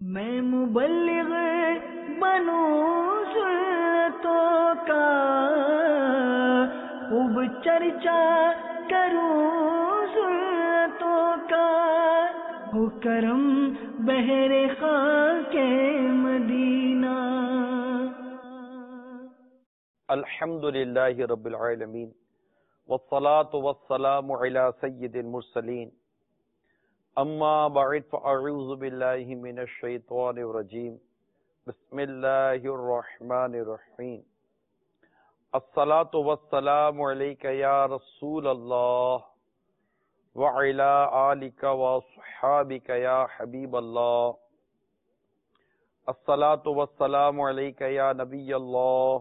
میں مبلغ بنوں سنتوں کا، خوب چرچا کروں سنتوں کا، ہو کرم بہر خاک مدینہ۔ الحمد للہ رب العالمین، والصلاة والسلام علی سید المرسلین، اما بعد فاعوذ باللہ من الشیطان الرجیم، بسم اللہ الرحمن الرحیم۔ الصلاة والسلام علیک یا رسول اللہ، وعلی آلک واصحابک یا حبیب اللہ۔ الصلاة والسلام علیک یا نبی اللہ،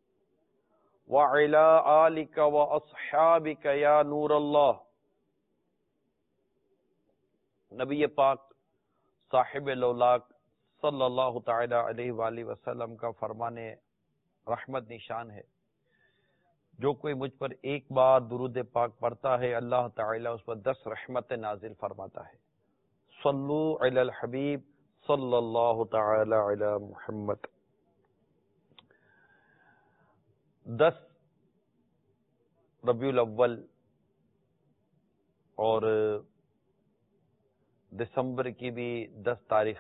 وعلی آلک واصحابک یا نور اللہ۔ نبی پاک صاحب لولاک صلی اللہ تعالی علیہ وآلہ وسلم کا فرمان رحمت نشان ہے، جو کوئی مجھ پر ایک بار درود پاک پڑھتا ہے اللہ تعالی اس پر 10 رحمت نازل فرماتا ہے۔ صلو علی الحبیب صلی اللہ تعالی علی محمد۔ 10 ربیع الاول اور دسمبر کی بھی 10 تاریخ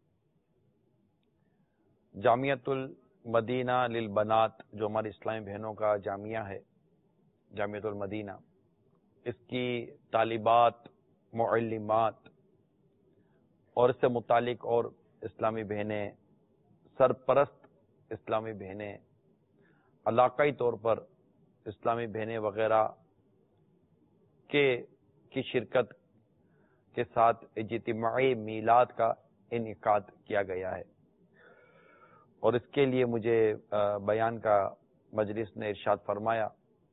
جامعۃ المدینہ للبنات، جو ہماری اسلامی بہنوں کا جامعہ ہے، جامعۃ المدینہ، اس کی طالبات، معلمات اور اس سے متعلق اور اسلامی بہنیں، سرپرست اسلامی بہنیں، علاقائی طور پر اسلامی بہنیں وغیرہ کی شرکت کے ساتھ اجتماعی میلاد کا انعقاد کیا گیا ہے، اور اس کے لیے مجھے بیان کا مجلس نے ارشاد فرمایا،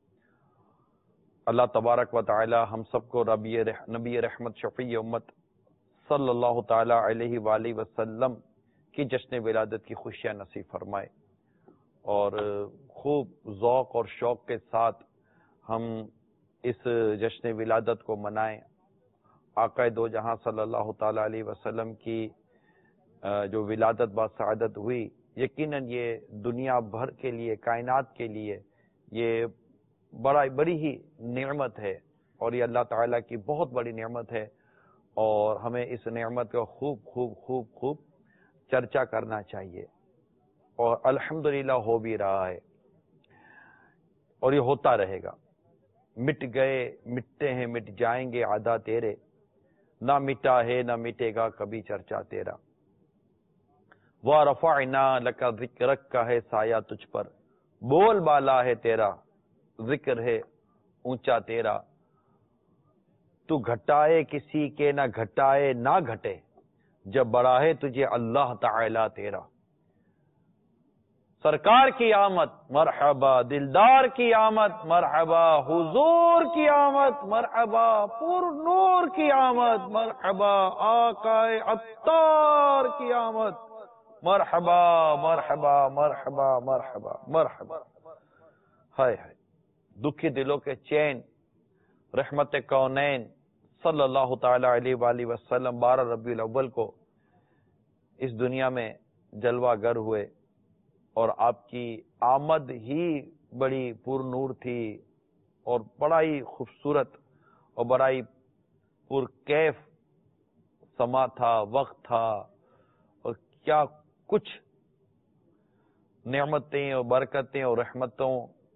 اللہ تبارک و تعالی ہم سب کو نبی رحمت شفیع امت صلی اللہ تعالی علیہ وآلہ وسلم کی جشن ولادت کی خوشیاں نصیب فرمائے، اور خوب ذوق اور شوق کے ساتھ ہم اس جشن ولادت کو منائیں۔ آقا دو جہاں صلی اللہ تعالی علیہ وسلم کی جو ولادت با سعادت ہوئی، یقیناً یہ دنیا بھر کے لیے، کائنات کے لیے یہ بڑی ہی نعمت ہے، اور یہ اللہ تعالیٰ کی بہت بڑی نعمت ہے، اور ہمیں اس نعمت کا خوب خوب خوب خوب چرچا کرنا چاہیے، اور الحمدللہ ہو بھی رہا ہے، اور یہ ہوتا رہے گا۔ مٹ گئے مٹتے ہیں مٹ جائیں گے عدا تیرے، نہ مٹا ہے نہ مٹے گا کبھی چرچا تیرا۔ وَرَفَعْنَا لَكَ ذِكْرَكَ کا ہے سایہ تجھ پر، بول بالا ہے تیرا، ذکر ہے اونچا تیرا۔ تو گھٹائے کسی کے نہ گھٹائے نہ گھٹے، جب بڑا ہے تجھے اللہ تعالی تیرا۔ سرکار کی آمد مرحبا، دلدار کی آمد مرحبا، حضور کی آمد مرحبا، پر نور کی آمد مرحبا، آقا عطار کی آمد مرحبا مرحبا مرحبا مرحبا مرحبا۔ ہائے ہائے، دکھی دلوں کے چین رحمت کونین صلی اللہ تعالی علیہ وآلہ وسلم 12 ربیع الاول کو اس دنیا میں جلوہ گر ہوئے، اور آپ کی آمد ہی بڑی پر نور تھی، اور بڑا ہی خوبصورت اور بڑا ہی پر کیف سما تھا، وقت تھا، اور کیا کچھ نعمتیں اور برکتیں اور رحمتوں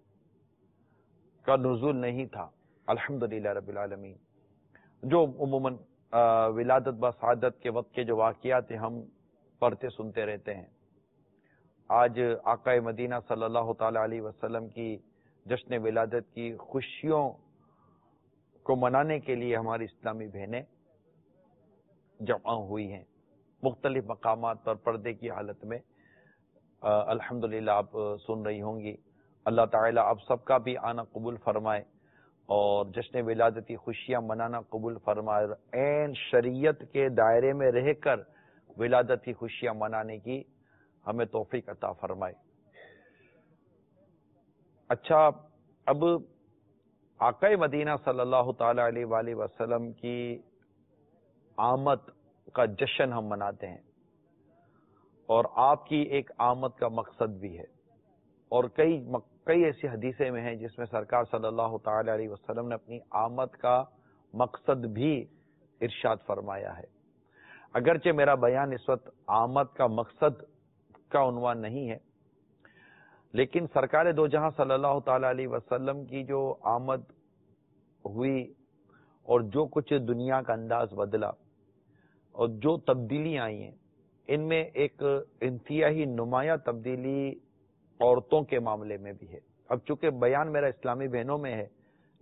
کا نزول نہیں تھا، الحمدللہ رب العالمین۔ جو عموماً ولادت با سعادت کے وقت کے جو واقعات ہیں ہم پڑھتے سنتے رہتے ہیں، آج آقا مدینہ صلی اللہ تعالی علیہ وسلم کی جشن ولادت کی خوشیوں کو منانے کے لیے ہماری اسلامی بہنیں جمع ہوئی ہیں مختلف مقامات پر پردے کی حالت میں۔ الحمدللہ آپ سن رہی ہوں گی، اللہ تعالی آپ سب کا بھی آنا قبول فرمائے، اور جشن ولادتی خوشیاں منانا قبول فرمائے، عین شریعت کے دائرے میں رہ کر ولادتی خوشیاں منانے کی ہمیں توفیق عطا فرمائے۔ اچھا، اب آقا مدینہ صلی اللہ تعالی علیہ وآلہ وسلم کی آمد کا جشن ہم مناتے ہیں، اور آپ کی ایک آمد کا مقصد بھی ہے، اور کئی ایسی حدیثیں میں ہیں جس میں سرکار صلی اللہ تعالی علیہ وسلم نے اپنی آمد کا مقصد بھی ارشاد فرمایا ہے۔ اگرچہ میرا بیان اس وقت آمد کا مقصد کا عنوان نہیں ہے، لیکن سرکار دو جہاں صلی اللہ تعالی علیہ وسلم کی جو آمد ہوئی اور جو کچھ دنیا کا انداز بدلا اور جو تبدیلیاں آئی ہیں، ان میں ایک انتہائی نمایاں تبدیلی عورتوں کے معاملے میں بھی ہے۔ اب چونکہ بیان میرا اسلامی بہنوں میں ہے،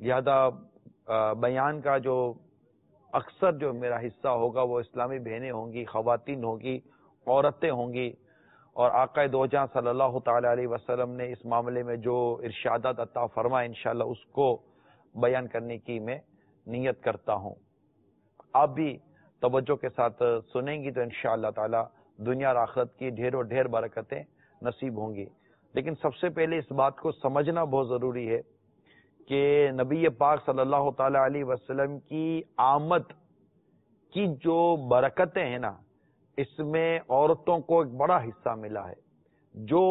لہذا بیان کا جو اکثر جو میرا حصہ ہوگا وہ اسلامی بہنیں ہوں گی، خواتین ہوں گی، عورتیں ہوں گی، اور آقا دو جہاں صلی اللہ تعالی علیہ وسلم نے اس معاملے میں جو ارشادات عطا فرمائے انشاءاللہ اس کو بیان کرنے کی میں نیت کرتا ہوں۔ آپ بھی توجہ کے ساتھ سنیں گی تو انشاءاللہ تعالی دنیا اور آخرت کی ڈھیروں ڈھیر برکتیں نصیب ہوں گی۔ لیکن سب سے پہلے اس بات کو سمجھنا بہت ضروری ہے کہ نبی پاک صلی اللہ تعالی علیہ وسلم کی آمد کی جو برکتیں ہیں نا، اس میں عورتوں کو ایک بڑا حصہ ملا ہے۔ جو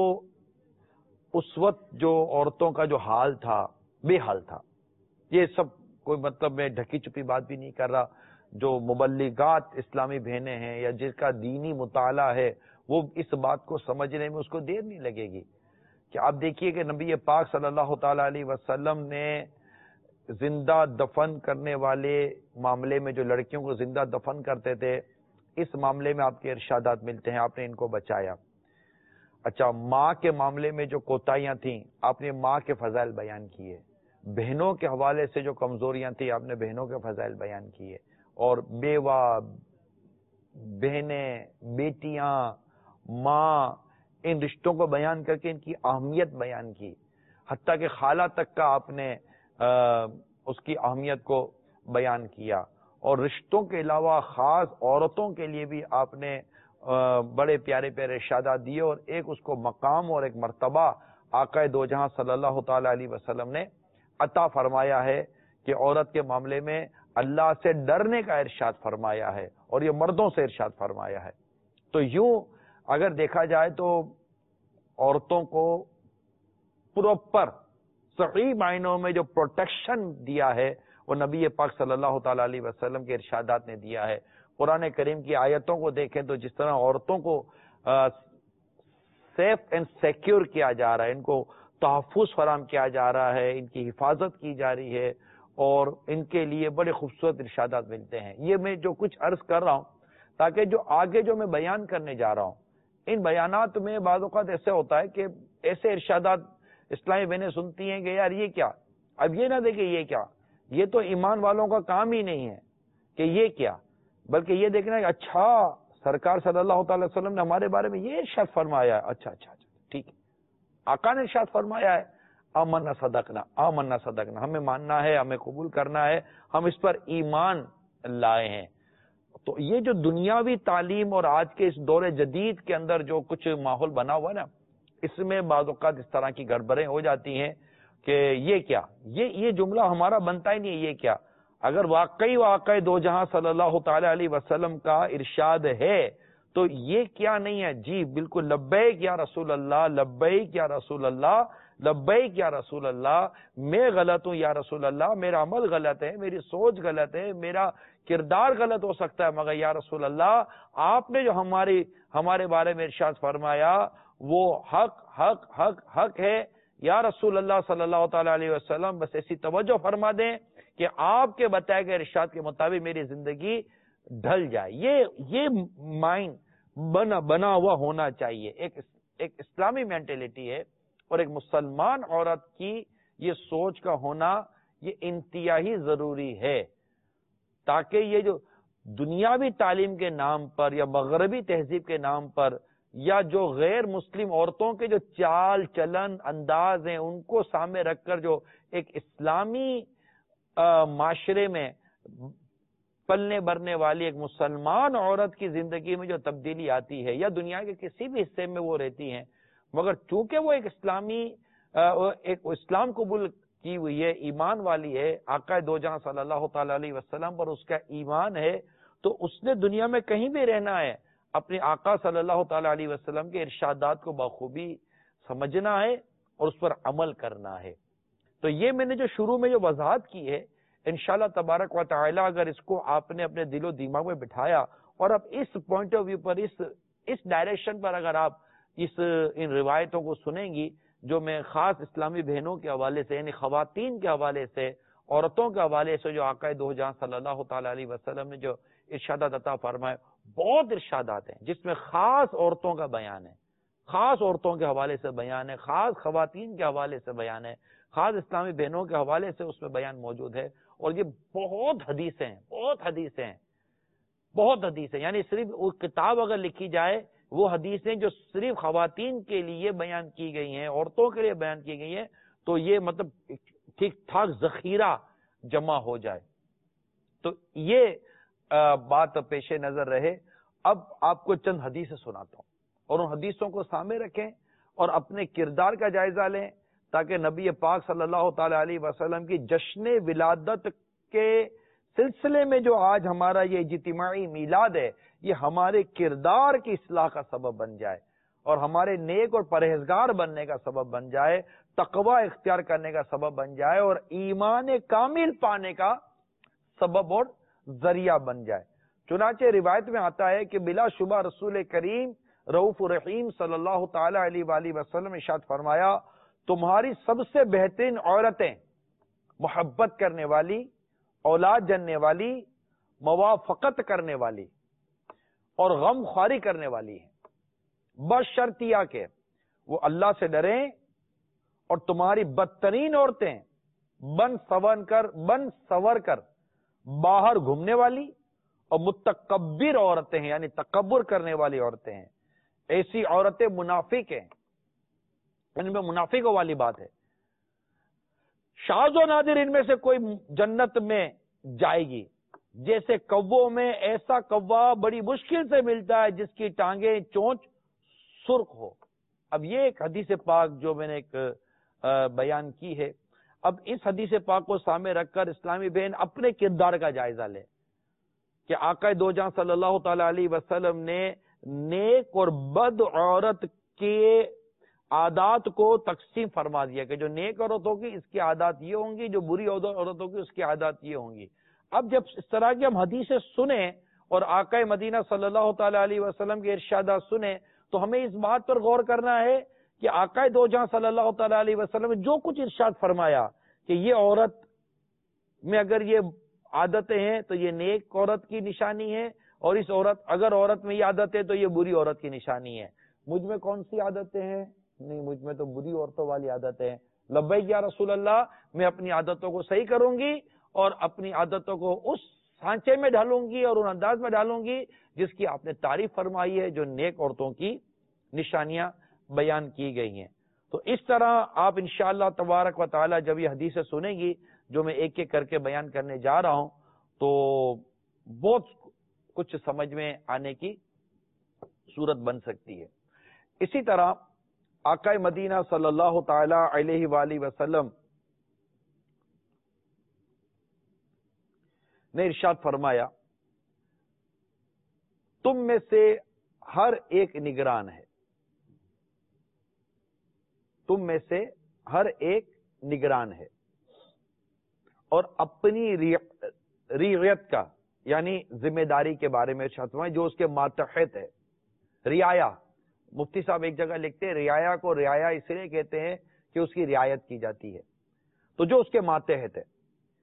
اس وقت جو عورتوں کا جو حال تھا، بے حال تھا، یہ سب کوئی مطلب میں ڈھکی چھپی بات بھی نہیں کر رہا۔ جو مبلغات اسلامی بہنیں ہیں یا جس کا دینی مطالعہ ہے وہ اس بات کو سمجھنے میں اس کو دیر نہیں لگے گی کہ آپ دیکھیے کہ نبی پاک صلی اللہ تعالی علیہ وسلم نے زندہ دفن کرنے والے معاملے میں جو لڑکیوں کو زندہ دفن کرتے تھے، اس معاملے میں آپ کے ارشادات ملتے ہیں، آپ نے ان کو بچایا۔ اچھا، ماں کے معاملے میں جو کوتاہیاں تھیں آپ نے ماں کے فضائل بیان کیے، بہنوں کے حوالے سے جو کمزوریاں تھیں آپ نے بہنوں کے فضائل بیان کیے، اور بیوہ، بہنیں، بیٹیاں، ماں، ان رشتوں کو بیان کر کے ان کی اہمیت بیان کی، حتیٰ کہ خالہ تک کا آپ نے اس کی اہمیت کو بیان کیا، اور رشتوں کے علاوہ خاص عورتوں کے لیے بھی آپ نے بڑے پیارے پیارے ارشادات دیے، اور ایک اس کو مقام اور ایک مرتبہ آقا دو جہاں صلی اللہ تعالی علیہ وسلم نے عطا فرمایا ہے کہ عورت کے معاملے میں اللہ سے ڈرنے کا ارشاد فرمایا ہے، اور یہ مردوں سے ارشاد فرمایا ہے۔ تو یوں اگر دیکھا جائے تو عورتوں کو پراپر صحیح معنوں میں جو پروٹیکشن دیا ہے وہ نبی پاک صلی اللہ تعالی علیہ وسلم کے ارشادات نے دیا ہے۔ قرآن کریم کی آیتوں کو دیکھیں تو جس طرح عورتوں کو سیف اینڈ سیکیور کیا جا رہا ہے، ان کو تحفظ فراہم کیا جا رہا ہے، ان کی حفاظت کی جا رہی ہے، اور ان کے لیے بڑے خوبصورت ارشادات ملتے ہیں۔ یہ میں جو کچھ عرض کر رہا ہوں تاکہ جو آگے جو میں بیان کرنے جا رہا ہوں، ان بیانات میں بعض اوقات ایسے ہوتا ہے کہ ایسے ارشادات اسلامی بہنیں سنتی ہیں کہ یار یہ کیا، اب یہ نہ دیکھیں یہ کیا، یہ تو ایمان والوں کا کام ہی نہیں ہے کہ یہ کیا، بلکہ یہ دیکھنا ہے کہ اچھا سرکار صلی اللہ تعالی وسلم نے ہمارے بارے میں یہ ارشاد فرمایا ہے، اچھا ٹھیک ہے، آقا نے ارشاد فرمایا ہے، آمنا صدقنا، ہمیں ماننا ہے، ہمیں قبول کرنا ہے، ہم اس پر ایمان لائے ہیں۔ تو یہ جو دنیاوی تعلیم اور آج کے اس دور جدید کے اندر جو کچھ ماحول بنا ہوا ہے نا، اس میں بعض اوقات اس طرح کی گڑبڑیں ہو جاتی ہیں کہ یہ کیا، یہ جملہ ہمارا بنتا ہی نہیں ہے، یہ کیا۔ اگر واقعی واقع دو جہاں صلی اللہ تعالی علیہ وسلم کا ارشاد ہے تو یہ کیا نہیں ہے، جی بالکل، لبیک یا رسول اللہ، لبیک یا رسول اللہ، لبیک یا رسول اللہ، میں غلط ہوں یا رسول اللہ، میرا عمل غلط ہے، میری سوچ غلط ہے، میرا کردار غلط ہو سکتا ہے، مگر یا رسول اللہ آپ نے جو ہمارے بارے میں ارشاد فرمایا وہ حق ہے، یا رسول اللہ صلی اللہ تعالی علیہ وسلم بس ایسی توجہ فرما دیں کہ آپ کے بتائے گئے ارشاد کے مطابق میری زندگی ڈھل جائے۔ یہ مائنڈ بنا ہوا ہونا چاہیے، ایک اسلامی مینٹلٹی ہے، اور ایک مسلمان عورت کی یہ سوچ کا ہونا یہ انتہائی ضروری ہے، تاکہ یہ جو دنیاوی تعلیم کے نام پر یا مغربی تہذیب کے نام پر یا جو غیر مسلم عورتوں کے جو چال چلن انداز ہیں ان کو سامنے رکھ کر جو ایک اسلامی معاشرے میں پلنے بھرنے والی ایک مسلمان عورت کی زندگی میں جو تبدیلی آتی ہے یا دنیا کے کسی بھی حصے میں وہ رہتی ہیں، مگر چونکہ وہ ایک اسلام قبول کی ہوئی ہے، ایمان والی ہے، آقا دو جہاں صلی اللہ تعالی علیہ وسلم پر اس کا ایمان ہے، تو اس نے دنیا میں کہیں بھی رہنا ہے، اپنے آقا صلی اللہ تعالی علیہ وسلم کے ارشادات کو بخوبی سمجھنا ہے اور اس پر عمل کرنا ہے. تو یہ میں نے جو شروع میں جو وضاحت کی ہے، انشاءاللہ تبارک و تعالی اگر اس کو آپ نے اپنے دل و دماغ میں بٹھایا اور اب اس پوائنٹ آف ویو پر اس ڈائریکشن پر اگر آپ ان روایتوں کو سنیں گی جو میں خاص اسلامی بہنوں کے حوالے سے، یعنی خواتین کے حوالے سے، عورتوں کے حوالے سے جو آقا دو جہاں صلی اللہ تعالی علیہ وسلم نے جو ارشادات عطا فرمائے، بہت ارشادات ہیں جس میں خاص عورتوں کا بیان ہے، خاص عورتوں کے حوالے سے بیان ہے، خاص خواتین کے حوالے سے بیان ہے، خاص اسلامی بہنوں کے حوالے سے اس میں بیان موجود ہے. اور یہ بہت حدیثیں ہیں، بہت حدیثیں، یعنی صرف وہ کتاب اگر لکھی جائے وہ حدیثیں جو صرف خواتین کے لیے بیان کی گئی ہیں، عورتوں کے لیے بیان کی گئی ہیں، تو یہ مطلب ٹھیک ٹھاک ذخیرہ جمع ہو جائے. تو یہ بات پیش نظر رہے. اب آپ کو چند حدیثیں سناتا ہوں اور ان حدیثوں کو سامنے رکھیں اور اپنے کردار کا جائزہ لیں تاکہ نبی پاک صلی اللہ تعالی علیہ وسلم کی جشن ولادت کے سلسلے میں جو آج ہمارا یہ اجتماعی میلاد ہے، یہ ہمارے کردار کی اصلاح کا سبب بن جائے اور ہمارے نیک اور پرہیزگار بننے کا سبب بن جائے، تقوی اختیار کرنے کا سبب بن جائے اور ایمان کامل پانے کا سبب اور ذریعہ بن جائے. چنانچہ روایت میں آتا ہے کہ بلا شبہ رسول کریم رؤوف الرحیم صلی اللہ تعالی علیہ وآلہ وسلم ارشاد فرمایا، تمہاری سب سے بہترین عورتیں محبت کرنے والی، اولاد جننے والی، موافقت کرنے والی اور غم خواری کرنے والی ہیں، بشرطیہ کہ وہ اللہ سے ڈریں. اور تمہاری بدترین عورتیں بن سور کر باہر گھومنے والی اور متکبر عورتیں ہیں، یعنی تکبر کرنے والی عورتیں ہیں. ایسی عورتیں منافق ہیں، ان میں منافقوں والی بات ہے. شاذ و نادر ان میں سے کوئی جنت میں جائے گی. جیسے کووں میں ایسا کوا بڑی مشکل سے ملتا ہے جس کی ٹانگیں چونچ سرخ ہو. اب یہ ایک حدیث پاک جو میں نے ایک بیان کی ہے. اب اس حدیث پاک کو سامنے رکھ کر اسلامی بہن اپنے کردار کا جائزہ لے کہ آقا دو جہاں صلی اللہ تعالی علیہ وسلم نے نیک اور بد عورت کے عادات کو تقسیم فرما دیا کہ جو نیک عورت ہوگی اس کی عادات یہ ہوں گی، جو بری عورت ہوگی اس کی عادات یہ ہوں گی. اب جب اس طرح کی ہم حدیثیں سنیں اور آقا مدینہ صلی اللہ تعالی علیہ وسلم کے ارشادات سنیں تو ہمیں اس بات پر غور کرنا ہے کہ آقا دو جہاں صلی اللہ تعالی علیہ وسلم نے جو کچھ ارشاد فرمایا کہ یہ عورت میں اگر یہ عادتیں ہیں تو یہ نیک عورت کی نشانی ہے، اور اس اگر عورت میں یہ عادت ہے تو یہ بری عورت کی نشانی ہے. مجھ میں کون سی عادتیں ہیں؟ نہیں، مجھ میں تو بری عورتوں والی عادتیں ہیں. لبیک یا رسول اللہ، میں اپنی عادتوں کو صحیح کروں گی اور اپنی عادتوں کو اس سانچے میں ڈالوں گی اور ان انداز میں ڈالوں گی جس کی آپ نے تعریف فرمائی ہے، جو نیک عورتوں کی نشانیاں بیان کی گئی ہیں. تو اس طرح آپ انشاءاللہ تبارک و تعالی جب یہ حدیثیں سنیں گی جو میں ایک ایک کر کے بیان کرنے جا رہا ہوں تو بہت کچھ سمجھ میں آنے کی صورت بن سکتی ہے. اسی طرح آقا مدینہ صلی اللہ تعالی علیہ وآلہ وسلم نے ارشاد فرمایا، تم میں سے ہر ایک نگران ہے، تم میں سے ہر ایک نگران ہے اور اپنی رعیت کا یعنی ذمہ داری کے بارے میں ارشاد فرمایا جو اس کے ماتحت ہے. رعایا، مفتی صاحب ایک جگہ لکھتے ہیں رعایا کو رعایا اس لیے کہتے ہیں کہ اس کی رعایت کی جاتی ہے، تو جو اس کے ماتحت ہے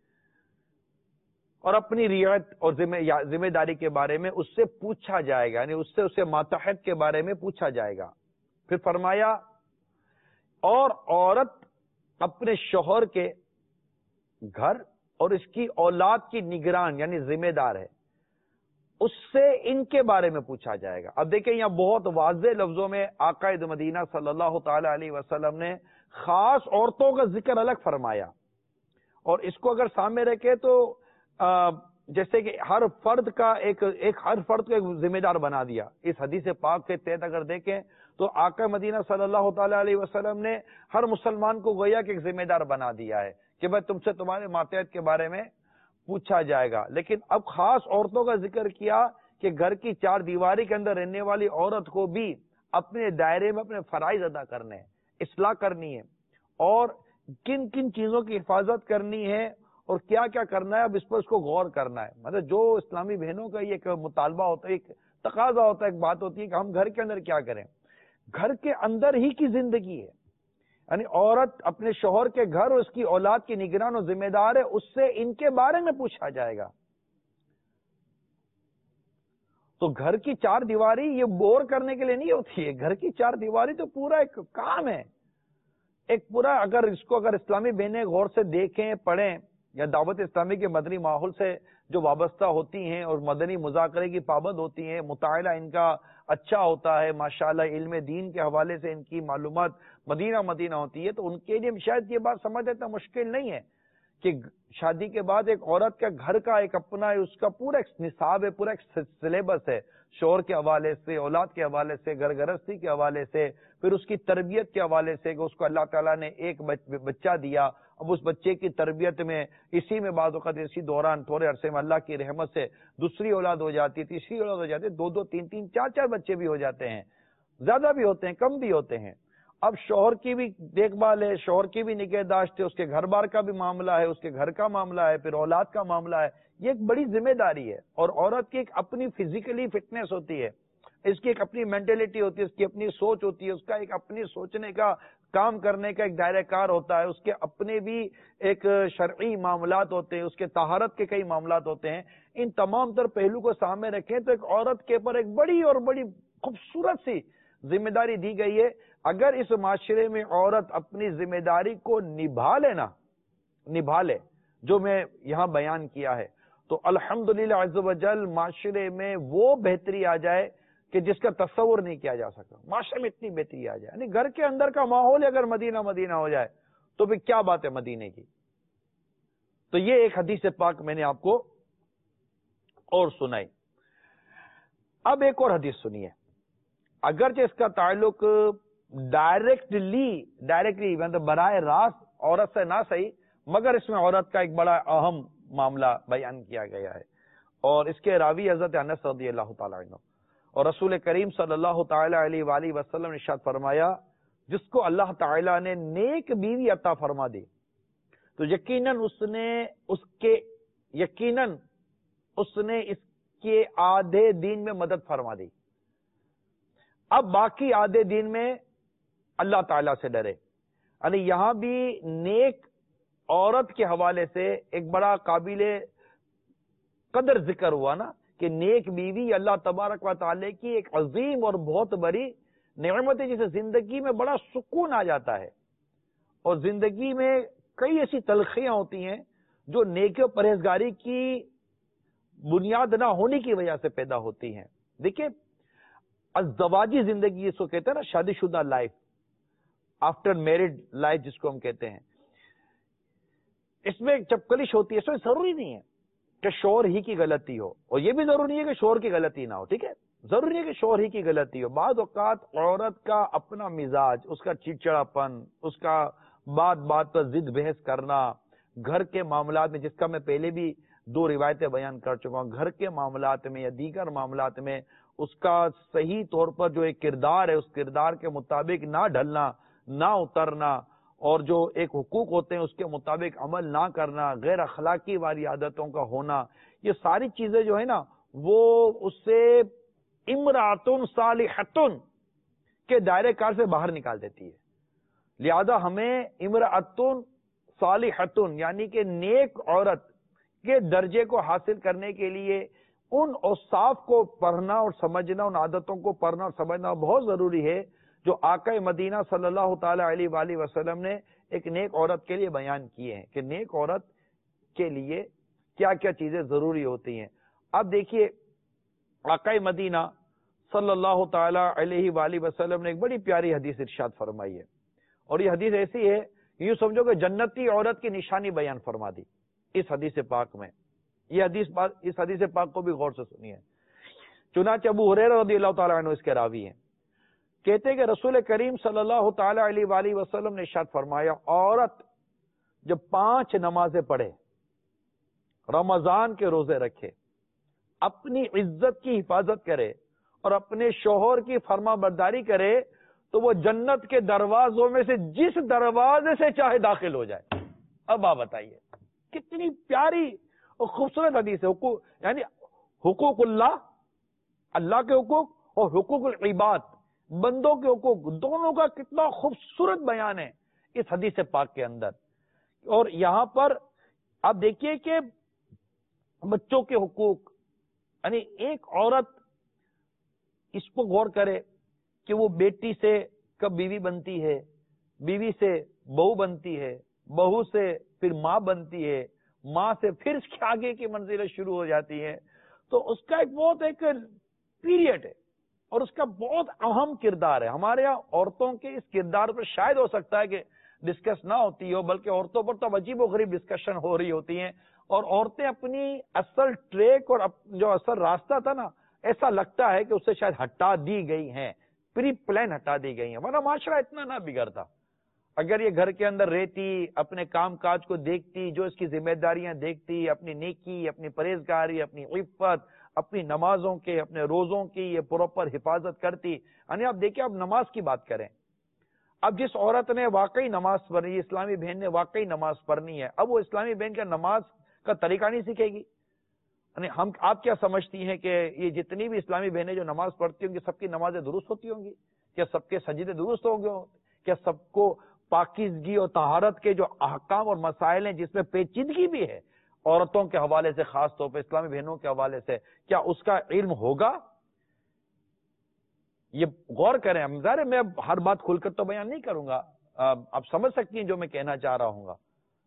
اور اپنی رعایت اور ذمہ داری کے بارے میں اس سے پوچھا جائے گا، یعنی اس سے ماتحت کے بارے میں پوچھا جائے گا. پھر فرمایا اور عورت اپنے شوہر کے گھر اور اس کی اولاد کی نگران یعنی ذمہ دار ہے، اس سے ان کے بارے میں پوچھا جائے گا. اب دیکھیں یہاں بہت واضح لفظوں میں آقا مدینہ صلی اللہ تعالی علیہ وسلم نے خاص عورتوں کا ذکر الگ فرمایا، اور اس کو اگر سامنے رکھے تو جیسے کہ ہر فرد کو ایک ذمہ دار بنا دیا. اس حدیث پاک کے تحت اگر دیکھیں تو آقا مدینہ صلی اللہ تعالی علیہ وسلم نے ہر مسلمان کو گویا کہ ایک ذمہ دار بنا دیا ہے کہ بھائی تم سے تمہارے ماتحت کے بارے میں پوچھا جائے گا. لیکن اب خاص عورتوں کا ذکر کیا کہ گھر کی چار دیواری کے اندر رہنے والی عورت کو بھی اپنے دائرے میں اپنے فرائض ادا کرنے ہیں، اصلاح کرنی ہے، اور کن کن چیزوں کی حفاظت کرنی ہے اور کیا کیا کرنا ہے، اب اس پر اس کو غور کرنا ہے۔ مطلب جو اسلامی بہنوں کا یہ ایک مطالبہ ہوتا ہے، ایک تقاضا ہوتا ہے، ایک بات ہوتی ہے کہ ہم گھر کے اندر کیا کریں۔ گھر کے اندر ہی کی زندگی ہے، یعنی عورت اپنے شوہر کے گھر اور اس کی اولاد کی نگران اور ذمہ دار ہے، اس سے ان کے بارے میں پوچھا جائے گا۔ تو گھر کی چار دیواری یہ بور کرنے کے لیے نہیں ہوتی ہے، گھر کی چار دیواری تو پورا ایک کام ہے، ایک پورا، اگر اسلامی بہنیں غور سے دیکھیں، پڑھیں، یا دعوت اسلامی کے مدنی ماحول سے جو وابستہ ہوتی ہیں اور مدنی مذاکرے کی پابند ہوتی ہیں، مطالعہ ان کا اچھا ہوتا ہے ماشاءاللہ، علم دین کے حوالے سے ان کی معلومات مدینہ ہوتی ہے، تو ان کے لیے شاید یہ بات سمجھ اتنا مشکل نہیں ہے کہ شادی کے بعد ایک عورت کا گھر کا ایک اپنا اس کا پورا ایک نصاب ہے، پورا ایک سلیبس ہے، شوہر کے حوالے سے، اولاد کے حوالے سے، گھر گرہستی کے حوالے سے، پھر اس کی تربیت کے حوالے سے کہ اس کو اللہ تعالیٰ نے ایک بچہ دیا، اب اس بچے کی تربیت میں اسی میں بعض اوقات اسی دوران تھوڑے عرصے میں اللہ کی رحمت سے دوسری اولاد ہو جاتی ہے، تیسری اولاد ہو جاتی ہے، دو تین چار بچے بھی ہو جاتے ہیں، زیادہ بھی ہوتے ہیں، کم بھی ہوتے ہیں۔ اب شوہر کی بھی دیکھ بھال ہے، شوہر کی بھی نگہداشت ہے، اس کے گھر بار کا بھی معاملہ ہے، اس کے گھر کا معاملہ ہے، پھر اولاد کا معاملہ ہے، یہ ایک بڑی ذمہ داری ہے۔ اور عورت کی ایک اپنی فزیکلی فٹنس ہوتی ہے، اس کی ایک اپنی مینٹلٹی ہوتی ہے، اس کی اپنی سوچ ہوتی ہے، اس کا ایک اپنی سوچنے کا، کام کرنے کا ایک دائرہ کار ہوتا ہے، اس کے اپنے بھی ایک شرعی معاملات ہوتے ہیں، اس کے طہارت کے کئی معاملات ہوتے ہیں۔ ان تمام تر پہلو کو سامنے رکھیں تو ایک عورت کے اوپر ایک بڑی اور بڑی خوبصورت سی ذمہ داری دی گئی ہے۔ اگر اس معاشرے میں عورت اپنی ذمہ داری کو نبھا لے جو میں یہاں بیان کیا ہے، تو الحمدللہ عز و جل معاشرے میں وہ بہتری آ جائے کہ جس کا تصور نہیں کیا جا سکتا۔ معاشرے میں اتنی بہتری آ جائے، یعنی گھر کے اندر کا ماحول اگر مدینہ ہو جائے تو پھر کیا بات ہے مدینے کی۔ تو یہ ایک حدیث پاک میں نے آپ کو اور سنائی۔ اب ایک اور حدیث سنیے، اگرچہ اس کا تعلق ڈائریکٹلی مطلب براہ راست عورت سے نہ صحیح، مگر اس میں عورت کا ایک بڑا اہم معاملہ بیان کیا گیا ہے، اور اس کے راوی حضرت انس رضی اللہ تعالیٰ عنہ، اور رسول کریم صلی اللہ تعالی علیہ وآلہ وسلم نے ارشاد فرمایا، جس کو اللہ تعالیٰ نے نیک بیوی عطا فرما دی تو یقیناً اس نے اس کے آدھے دین میں مدد فرما دی۔ اب باقی آدھے دین میں اللہ تعالیٰ سے ڈرے، یعنی یہاں بھی نیک عورت کے حوالے سے ایک بڑا قابل قدر ذکر ہوا نا، کہ نیک بیوی اللہ تبارک و تعالی کی ایک عظیم اور بہت بڑی نعمت ہے، جسے زندگی میں بڑا سکون آ جاتا ہے، اور زندگی میں کئی ایسی تلخیاں ہوتی ہیں جو نیکی و پرہیزگاری کی بنیاد نہ ہونے کی وجہ سے پیدا ہوتی ہیں۔ دیکھیں، ازدواجی زندگی اس کو کہتے ہیں نا، شادی شدہ لائف، آفٹر میرڈ لائف جس کو ہم کہتے ہیں، اس میں چپکلش ہوتی ہے۔ اس میں ضروری نہیں ہے کہ شوہر ہی کی غلطی ہو، اور یہ بھی ضروری نہیں ہے کہ شوہر کی غلطی نہ ہو، ٹھیک ہے، ضروری نہیں ہے کہ شوہر ہی کی غلطی ہو۔ بعض اوقات عورت کا اپنا مزاج، اس کا چڑچڑاپن، اس کا بات پر ضد بحث کرنا، گھر کے معاملات میں، جس کا میں پہلے بھی 2 روایتیں بیان کر چکا ہوں، گھر کے معاملات میں یا دیگر معاملات میں اس کا صحیح طور پر جو ایک کردار ہے، اس کردار کے مطابق نہ ڈھلنا، نہ اترنا، اور جو ایک حقوق ہوتے ہیں اس کے مطابق عمل نہ کرنا، غیر اخلاقی والی عادتوں کا ہونا، یہ ساری چیزیں جو ہے نا، وہ اس سے امراتن صالحتن کے دائرے کار سے باہر نکال دیتی ہے۔ لہذا ہمیں امراتن صالحتن یعنی کہ نیک عورت کے درجے کو حاصل کرنے کے لیے ان اوصاف کو پڑھنا اور سمجھنا، ان عادتوں کو پڑھنا اور سمجھنا بہت ضروری ہے جو آقا مدینہ صلی اللہ تعالی علیہ وآلہ وسلم نے ایک نیک عورت کے لیے بیان کیے ہیں، کہ نیک عورت کے لیے کیا کیا چیزیں ضروری ہوتی ہیں۔ اب دیکھیے، آقا مدینہ صلی اللہ تعالی علیہ وآلہ وسلم نے ایک بڑی پیاری حدیث ارشاد فرمائی ہے، اور یہ حدیث ایسی ہے، یوں سمجھو کہ جنتی عورت کی نشانی بیان فرما دی اس حدیث پاک میں۔ اس حدیث پاک کو بھی غور سے سنیے۔ چنانچہ ابو ہریرہ رضی اللہ تعالیٰ عنہ اس کے راوی ہیں، کہتے کہ رسول کریم صلی اللہ تعالی علیہ وآلہ وسلم نے ارشاد فرمایا، عورت جب 5 نمازیں پڑھے، رمضان کے روزے رکھے، اپنی عزت کی حفاظت کرے اور اپنے شوہر کی فرما برداری کرے تو وہ جنت کے دروازوں میں سے جس دروازے سے چاہے داخل ہو جائے. اب آپ بتائیے کتنی پیاری اور خوبصورت حدیث ہے. یعنی حقوق اللہ، اللہ کے حقوق، اور حقوق العباد، بندوں کے حقوق، دونوں کا کتنا خوبصورت بیان ہے اس حدیث پاک کے اندر. اور یہاں پر آپ دیکھیے کہ بچوں کے حقوق، یعنی ایک عورت اس کو غور کرے کہ وہ بیٹی سے کب بیوی بنتی ہے، بیوی سے بہو بنتی ہے، بہو سے پھر ماں بنتی ہے، ماں سے پھر اس کے آگے کی منزلیں شروع ہو جاتی ہیں. تو اس کا ایک پیریڈ ہے اور اس کا بہت اہم کردار ہے. ہمارے یہاں عورتوں کے اس کردار پر شاید ہو سکتا ہے کہ ڈسکس نہ ہوتی ہو، بلکہ عورتوں پر تو عجیب و غریب ڈسکشن ہو رہی ہوتی ہیں، اور عورتیں اپنی اصل ٹریک اور جو اصل راستہ تھا نا، ایسا لگتا ہے کہ اسے شاید ہٹا دی گئی ہیں، پری پلان ہٹا دی گئی ہیں، ورنہ معاشرہ اتنا نہ بگڑتا. اگر یہ گھر کے اندر رہتی، اپنے کام کاج کو دیکھتی، جو اس کی ذمہ داریاں دیکھتی، اپنی نیکی، اپنی پرہیزگاری، اپنی عفت، اپنی نمازوں کے، اپنے روزوں کی یہ پراپر حفاظت کرتی. یعنی آپ دیکھیں، اب نماز کی بات کریں، اب جس عورت نے واقعی نماز پڑھنی، اسلامی بہن نے واقعی نماز پڑھنی ہے، اب وہ اسلامی بہن کا نماز کا طریقہ نہیں سیکھے گی. یعنی آپ کیا سمجھتی ہیں کہ یہ جتنی بھی اسلامی بہنیں جو نماز پڑھتی ہوں گی سب کی نمازیں درست ہوتی ہوں گی؟ کیا سب کے سجدے درست ہوں گے؟ کیا سب کو پاکیزگی اور طہارت کے جو احکام اور مسائل ہیں جس میں پیچیدگی بھی ہے عورتوں کے حوالے سے، خاص طور پہ اسلامی بہنوں کے حوالے سے، کیا اس کا علم ہوگا؟ یہ غور کریں. ظاہر ہے میں اب ہر بات کھل کر تو بیان نہیں کروں گا، آپ سمجھ سکتی ہیں جو میں کہنا چاہ رہا ہوں گا.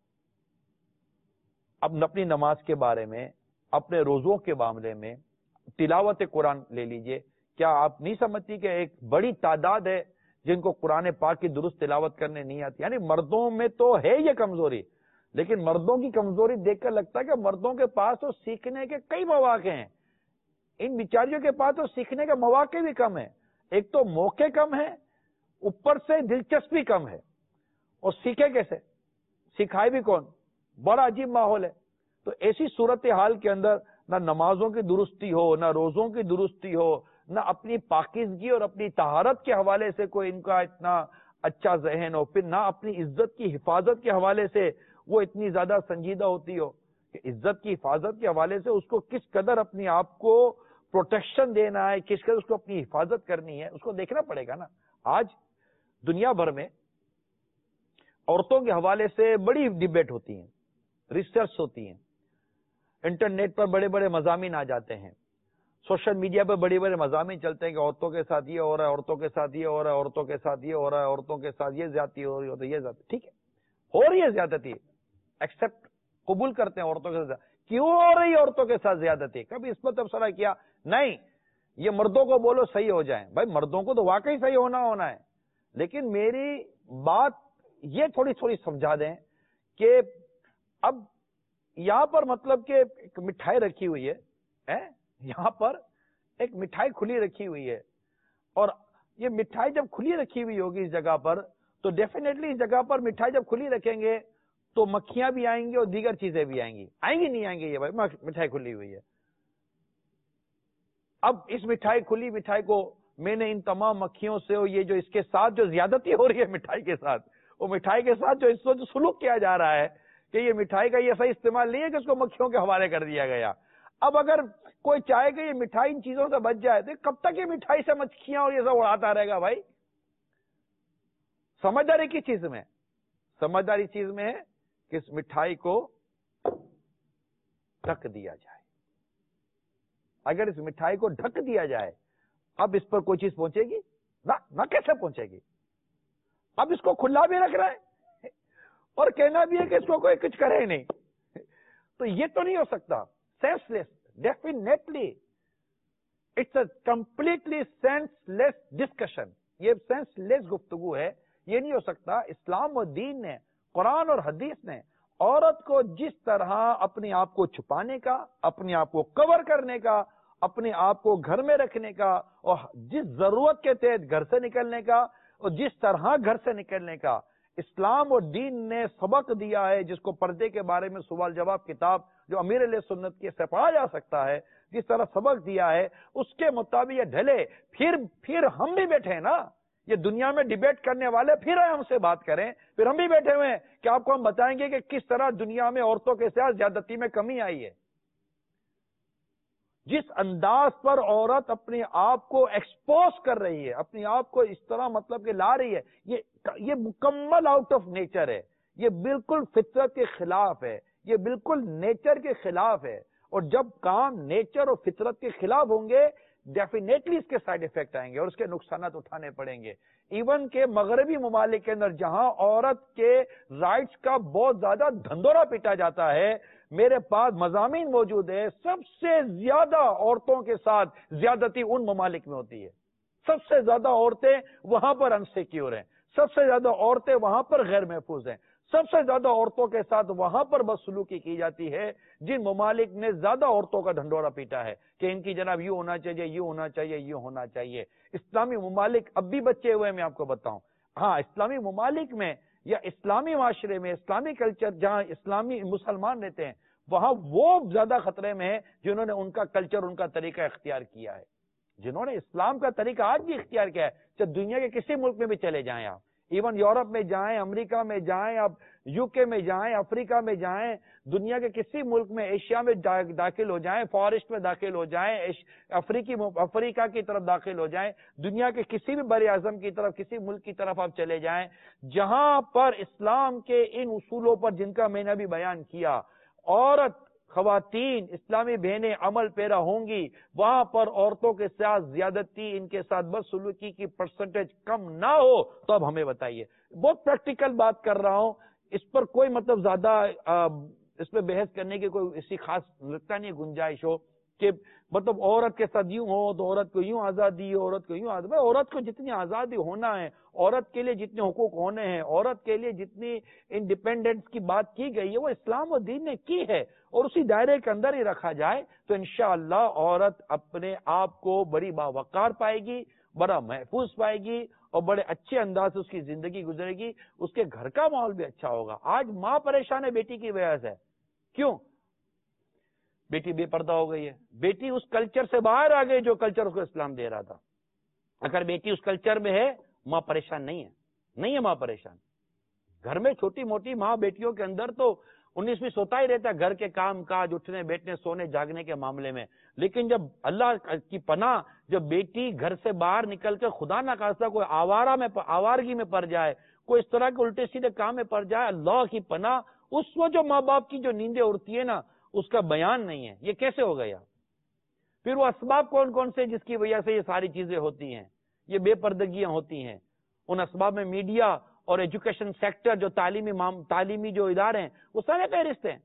اب اپنی نماز کے بارے میں، اپنے روزوں کے معاملے میں، تلاوت قرآن لے لیجئے. کیا آپ نہیں سمجھتی کہ ایک بڑی تعداد ہے جن کو قرآن پاک کی درست تلاوت کرنے نہیں آتی؟ یعنی مردوں میں تو ہے یہ کمزوری، لیکن مردوں کی کمزوری دیکھ کر لگتا ہے کہ مردوں کے پاس تو سیکھنے کے کئی مواقع ہیں، ان بیچاریوں کے پاس تو سیکھنے کے مواقع بھی کم ہیں. ایک تو موقع کم ہے، اوپر سے دلچسپی کم ہے، اور سیکھے کیسے؟ سکھائے بھی کون؟ بڑا عجیب ماحول ہے. تو ایسی صورتحال کے اندر نہ نمازوں کی درستی ہو، نہ روزوں کی درستی ہو، نہ اپنی پاکیزگی اور اپنی طہارت کے حوالے سے کوئی ان کا اتنا اچھا ذہن ہو، پھر نہ اپنی عزت کی حفاظت کے حوالے سے وہ اتنی زیادہ سنجیدہ ہوتی ہو کہ عزت کی حفاظت کے حوالے سے اس کو کس قدر اپنی آپ کو پروٹیکشن دینا ہے، کس قدر اس کو اپنی حفاظت کرنی ہے، اس کو دیکھنا پڑے گا نا. آج دنیا بھر میں عورتوں کے حوالے سے بڑی ڈیبیٹ ہوتی ہیں، ریسرچ ہوتی ہیں، انٹرنیٹ پر بڑے بڑے مضامین آ جاتے ہیں، سوشل میڈیا پر بڑے بڑے مضامین چلتے ہیں کہ عورتوں کے ساتھ یہ ہو رہا ہے، عورتوں کے ساتھ یہ ہو رہا ہے، عورتوں کے ساتھ یہ ہو رہا ہے، عورتوں کے ساتھ یہ زیادتی ہو رہی ہوتی ہے، یہ زیادتی. ٹھیک ہے، ہو رہی ہے زیادتی، ایکسپٹ، قبول کرتے ہیں عورتوں کے ساتھ. کیوں ہو رہی ہے عورتوں کے ساتھ زیادتی؟ کبھی اس پر تبصرہ کیا؟ نہیں. یہ مردوں کو بولو صحیح ہو جائیں. بھائی مردوں کو تو واقعی صحیح ہونا ہے، لیکن میری بات یہ تھوڑی سمجھا دیں کہ اب یہاں پر مطلب کہ ایک مٹھائی رکھی ہوئی ہے، یہاں پر ایک مٹھائی کھلی رکھی ہوئی ہے، اور یہ مٹھائی جب کھلی رکھی ہوئی ہوگی اس جگہ پر تو ڈیفینیٹلی اس جگہ پر مٹھائی جب کھلی رکھیں گے تو مکھیاں بھی آئیں گی اور دیگر چیزیں بھی آئیں گی نہیں آئیں گے؟ یہ بھائی مٹھائی کھلی ہوئی ہے. اب اس کھلی مٹھائی کو میں نے ان تمام مکھیوں سے، یہ جو اس کے ساتھ جو زیادتی ہو رہی ہے مٹھائی کے ساتھ، وہ مٹھائی کے ساتھ جو اس کو جو سلوک کیا جا رہا ہے کہ یہ مٹھائی کا یہ صحیح استعمال نہیں ہے کہ اس کو مکھیوں کے حوالے کر دیا گیا. اب اگر کوئی چاہے کہ یہ مٹھائی ان چیزوں سے بچ جائے تو کب تک یہ مٹھائی سے مکھیاں اور یہ سب اڑاتا رہے گا؟ بھائی سمجھداری کی چیز میں، سمجھداری چیز میں ہے کہ اس مٹھائی کو ڈھک دیا جائے. اگر اس مٹھائی کو ڈھک دیا جائے اب اس پر کوئی چیز پہنچے گی نہ کیسے پہنچے گی؟ اب اس کو کھلا بھی رکھ رہا ہے اور کہنا بھی ہے کہ اس کو کوئی کچھ کرے ہی نہیں، تو یہ تو نہیں ہو سکتا. Senseless, definitely it's a completely senseless discussion. یہ سینس لیس گفتگو ہے، یہ نہیں ہو سکتا. اسلام و دین نے، قرآن اور حدیث نے عورت کو جس طرح اپنے آپ کو چھپانے کا، اپنے آپ کو کور کرنے کا، اپنے آپ کو گھر میں رکھنے کا، اور جس ضرورت کے تحت گھر سے نکلنے کا اور جس طرح گھر سے نکلنے کا اسلام اور دین نے سبق دیا ہے، جس کو پردے کے بارے میں سوال جواب کتاب جو امیر علیہ سنت کے سے پڑھا جا سکتا ہے، جس طرح سبق دیا ہے اس کے مطابق یہ ڈھلے، پھر ہم بھی بیٹھے ہیں نا، یہ دنیا میں ڈیبیٹ کرنے والے پھر ہم سے بات کریں، پھر ہم بھی بیٹھے ہوئے ہیں کہ آپ کو ہم بتائیں گے کہ کس طرح دنیا میں عورتوں کے ساتھ زیادتی میں کمی آئی ہے۔ جس انداز پر عورت اپنے آپ کو ایکسپوز کر رہی ہے، اپنے آپ کو اس طرح مطلب کہ لا رہی ہے، یہ مکمل آؤٹ آف نیچر ہے، یہ بالکل فطرت کے خلاف ہے، یہ بالکل نیچر کے خلاف ہے۔ اور جب کام نیچر اور فطرت کے خلاف ہوں گے ڈیفینیٹلی اس کے سائیڈ افیکٹ آئیں گے اور اس کے نقصانات اٹھانے پڑیں گے۔ ایون کہ مغربی ممالک کے اندر جہاں عورت کے رائٹس کا بہت زیادہ دھندورا پیٹا جاتا ہے، میرے پاس مضامین موجود ہے، سب سے زیادہ عورتوں کے ساتھ زیادتی ان ممالک میں ہوتی ہے، سب سے زیادہ عورتیں وہاں پر انسیکیور ہیں، سب سے زیادہ عورتیں وہاں پر غیر محفوظ ہیں، سب سے زیادہ عورتوں کے ساتھ وہاں پر بدسلوکی کی جاتی ہے جن ممالک نے زیادہ عورتوں کا ڈھنڈورا پیٹا ہے کہ ان کی جناب یوں ہونا چاہیے، یوں ہونا چاہیے، یوں ہونا چاہیے۔ اسلامی ممالک اب بھی بچے ہوئے میں آپ کو بتاؤں، ہاں اسلامی ممالک میں یا اسلامی معاشرے میں، اسلامی کلچر جہاں اسلامی مسلمان رہتے ہیں، وہاں وہ زیادہ خطرے میں ہیں جنہوں نے ان کا کلچر، ان کا طریقہ اختیار کیا ہے، جنہوں نے اسلام کا طریقہ آج بھی اختیار کیا ہے۔ چاہے دنیا کے کسی ملک میں بھی چلے جائیں آپ، ایون یورپ میں جائیں، امریکہ میں جائیں، آپ یو کے میں جائیں، افریقہ میں جائیں، دنیا کے کسی ملک میں، ایشیا میں داخل ہو جائیں، فارسٹ میں داخل ہو جائیں، افریقہ کی طرف داخل ہو جائیں، دنیا کے کسی بھی بر اعظم کی طرف، کسی ملک کی طرف آپ چلے جائیں، جہاں پر اسلام کے ان اصولوں پر جن کا میں نے بھی بیان کیا، عورت، خواتین، اسلامی بہنیں عمل پیرا ہوں گی، وہاں پر عورتوں کے ساتھ زیادتی، ان کے ساتھ بدسلوکی کی پرسنٹیج کم نہ ہو تو اب ہمیں بتائیے۔ بہت پریکٹیکل بات کر رہا ہوں، اس پر کوئی مطلب زیادہ اس پہ بحث کرنے کی کوئی اسی خاص لگتا نہیں گنجائش ہو کہ مطلب عورت کے ساتھ یوں ہو تو عورت کو یوں آزادی، عورت کو یوں آزادی۔ عورت کو جتنی آزادی ہونا ہے، عورت کے لیے جتنے حقوق ہونے ہیں، عورت کے لیے جتنی انڈیپینڈنس کی بات کی گئی ہے وہ اسلام و دین نے کی ہے، اور اسی دائرے کے اندر ہی رکھا جائے تو انشاءاللہ عورت اپنے آپ کو بڑی باوقار پائے گی، بڑا محفوظ پائے گی، اور بڑے اچھے انداز سے اس کی زندگی گزرے گی، اس کے گھر کا ماحول بھی اچھا ہوگا۔ آج ماں پریشان ہے بیٹی کی وجہ سے، کیوں؟ بیٹی بے پردہ ہو گئی ہے، بیٹی اس کلچر سے باہر آ گئی جو کلچر اس کو اسلام دے رہا تھا۔ اگر بیٹی اس کلچر میں ہے، ماں پریشان نہیں ہے ماں پریشان۔ گھر میں چھوٹی موٹی ماں بیٹیوں کے اندر تو 19 ہوتا ہی رہتا ہے، گھر کے کام کاج، اٹھنے بیٹھنے سونے جاگنے کے معاملے میں، لیکن جب اللہ کی پناہ، جب بیٹی گھر سے باہر نکل کے خدا نہ خواستہ کوئی آوارگی میں پڑ جائے، کوئی اس طرح کے الٹے سیدھے کام میں پڑ جائے، اللہ کی پناہ، اس وقت جو ماں باپ کی جو نیندیں اڑتی ہے نا، اس کا بیان نہیں ہے۔ یہ کیسے ہو گیا؟ پھر وہ اسباب کون کون سے جس کی وجہ سے یہ ساری چیزیں ہوتی ہیں، یہ بے پردگیاں ہوتی ہیں؟ ان اسباب میں میڈیا اور ایجوکیشن سیکٹر، جو تعلیمی جو ادارے ہیں، وہ سارے فہرست ہیں۔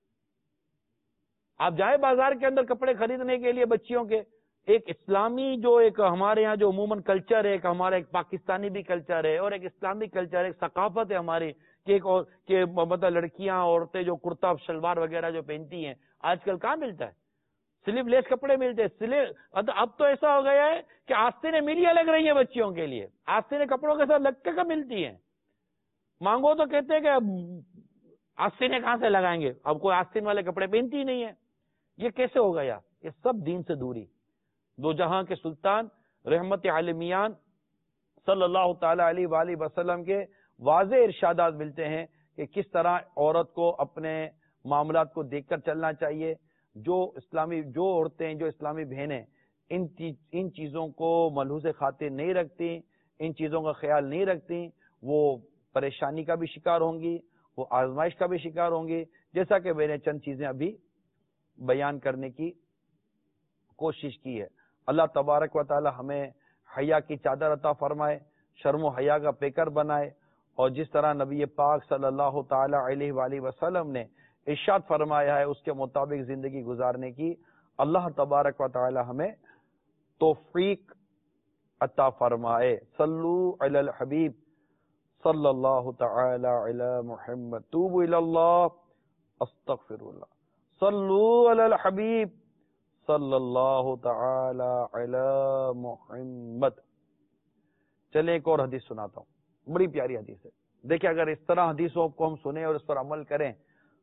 آپ جائیں بازار کے اندر کپڑے خریدنے کے لیے بچیوں کے، ایک اسلامی جو ایک ہمارے ہاں جو عموماً کلچر ہے، ایک ہمارا ایک پاکستانی بھی کلچر ہے اور ایک اسلامی کلچر ہے، ایک ثقافت ہے ہماری کہ مطلب لڑکیاں، عورتیں جو کرتا شلوار وغیرہ جو پہنتی ہیں، آج کل کہاں ملتا ہے؟ سلیو لیس کپڑے ملتے ہیں۔ اب تو ایسا ہو گیا ہے کہ آستینیں میڈیا لگ رہی ہیں بچیوں کے لیے، آستینیں کپڑوں کے ساتھ لگ کے ملتی ہیں، مانگو تو کہتے ہیں کہ آستینیں کہاں سے لگائیں گے، اب کوئی آستین والے کپڑے پہنتی ہی نہیں ہے۔ یہ کیسے ہو گیا؟ یہ سب دین سے دوری۔ دو جہاں کے سلطان رحمت عالمیان صلی اللہ تعالی علیہ وآلہ وسلم کے واضح ارشادات ملتے ہیں کہ کس طرح عورت کو اپنے معاملات کو دیکھ کر چلنا چاہیے۔ جو عورتیں، جو اسلامی بہنیں ان چیزوں کو ملحوظ خاطر نہیں رکھتی، ان چیزوں کا خیال نہیں رکھتی، وہ پریشانی کا بھی شکار ہوں گی، وہ آزمائش کا بھی شکار ہوں گی، جیسا کہ میں نے چند چیزیں ابھی بیان کرنے کی کوشش کی ہے۔ اللہ تبارک و تعالی ہمیں حیا کی چادر عطا فرمائے، شرم و حیا کا پیکر بنائے، اور جس طرح نبی پاک صلی اللہ تعالی علیہ وآلہ وسلم نے ارشاد فرمایا ہے اس کے مطابق زندگی گزارنے کی اللہ تبارک و تعالی ہمیں توفیق عطا فرمائے۔ صلو علی الحبیب صلی اللہ تعالی علی محمد، توبوا الی اللہ، استغفر اللہ، صلو علی الحبیب صلی اللہ تعالی علی محمد۔ چلیں ایک اور حدیث سناتا ہوں، بڑی پیاری حدیث ہے۔ دیکھیں اگر اس طرح حدیثوں کو ہم سنیں اور اس پر عمل کریں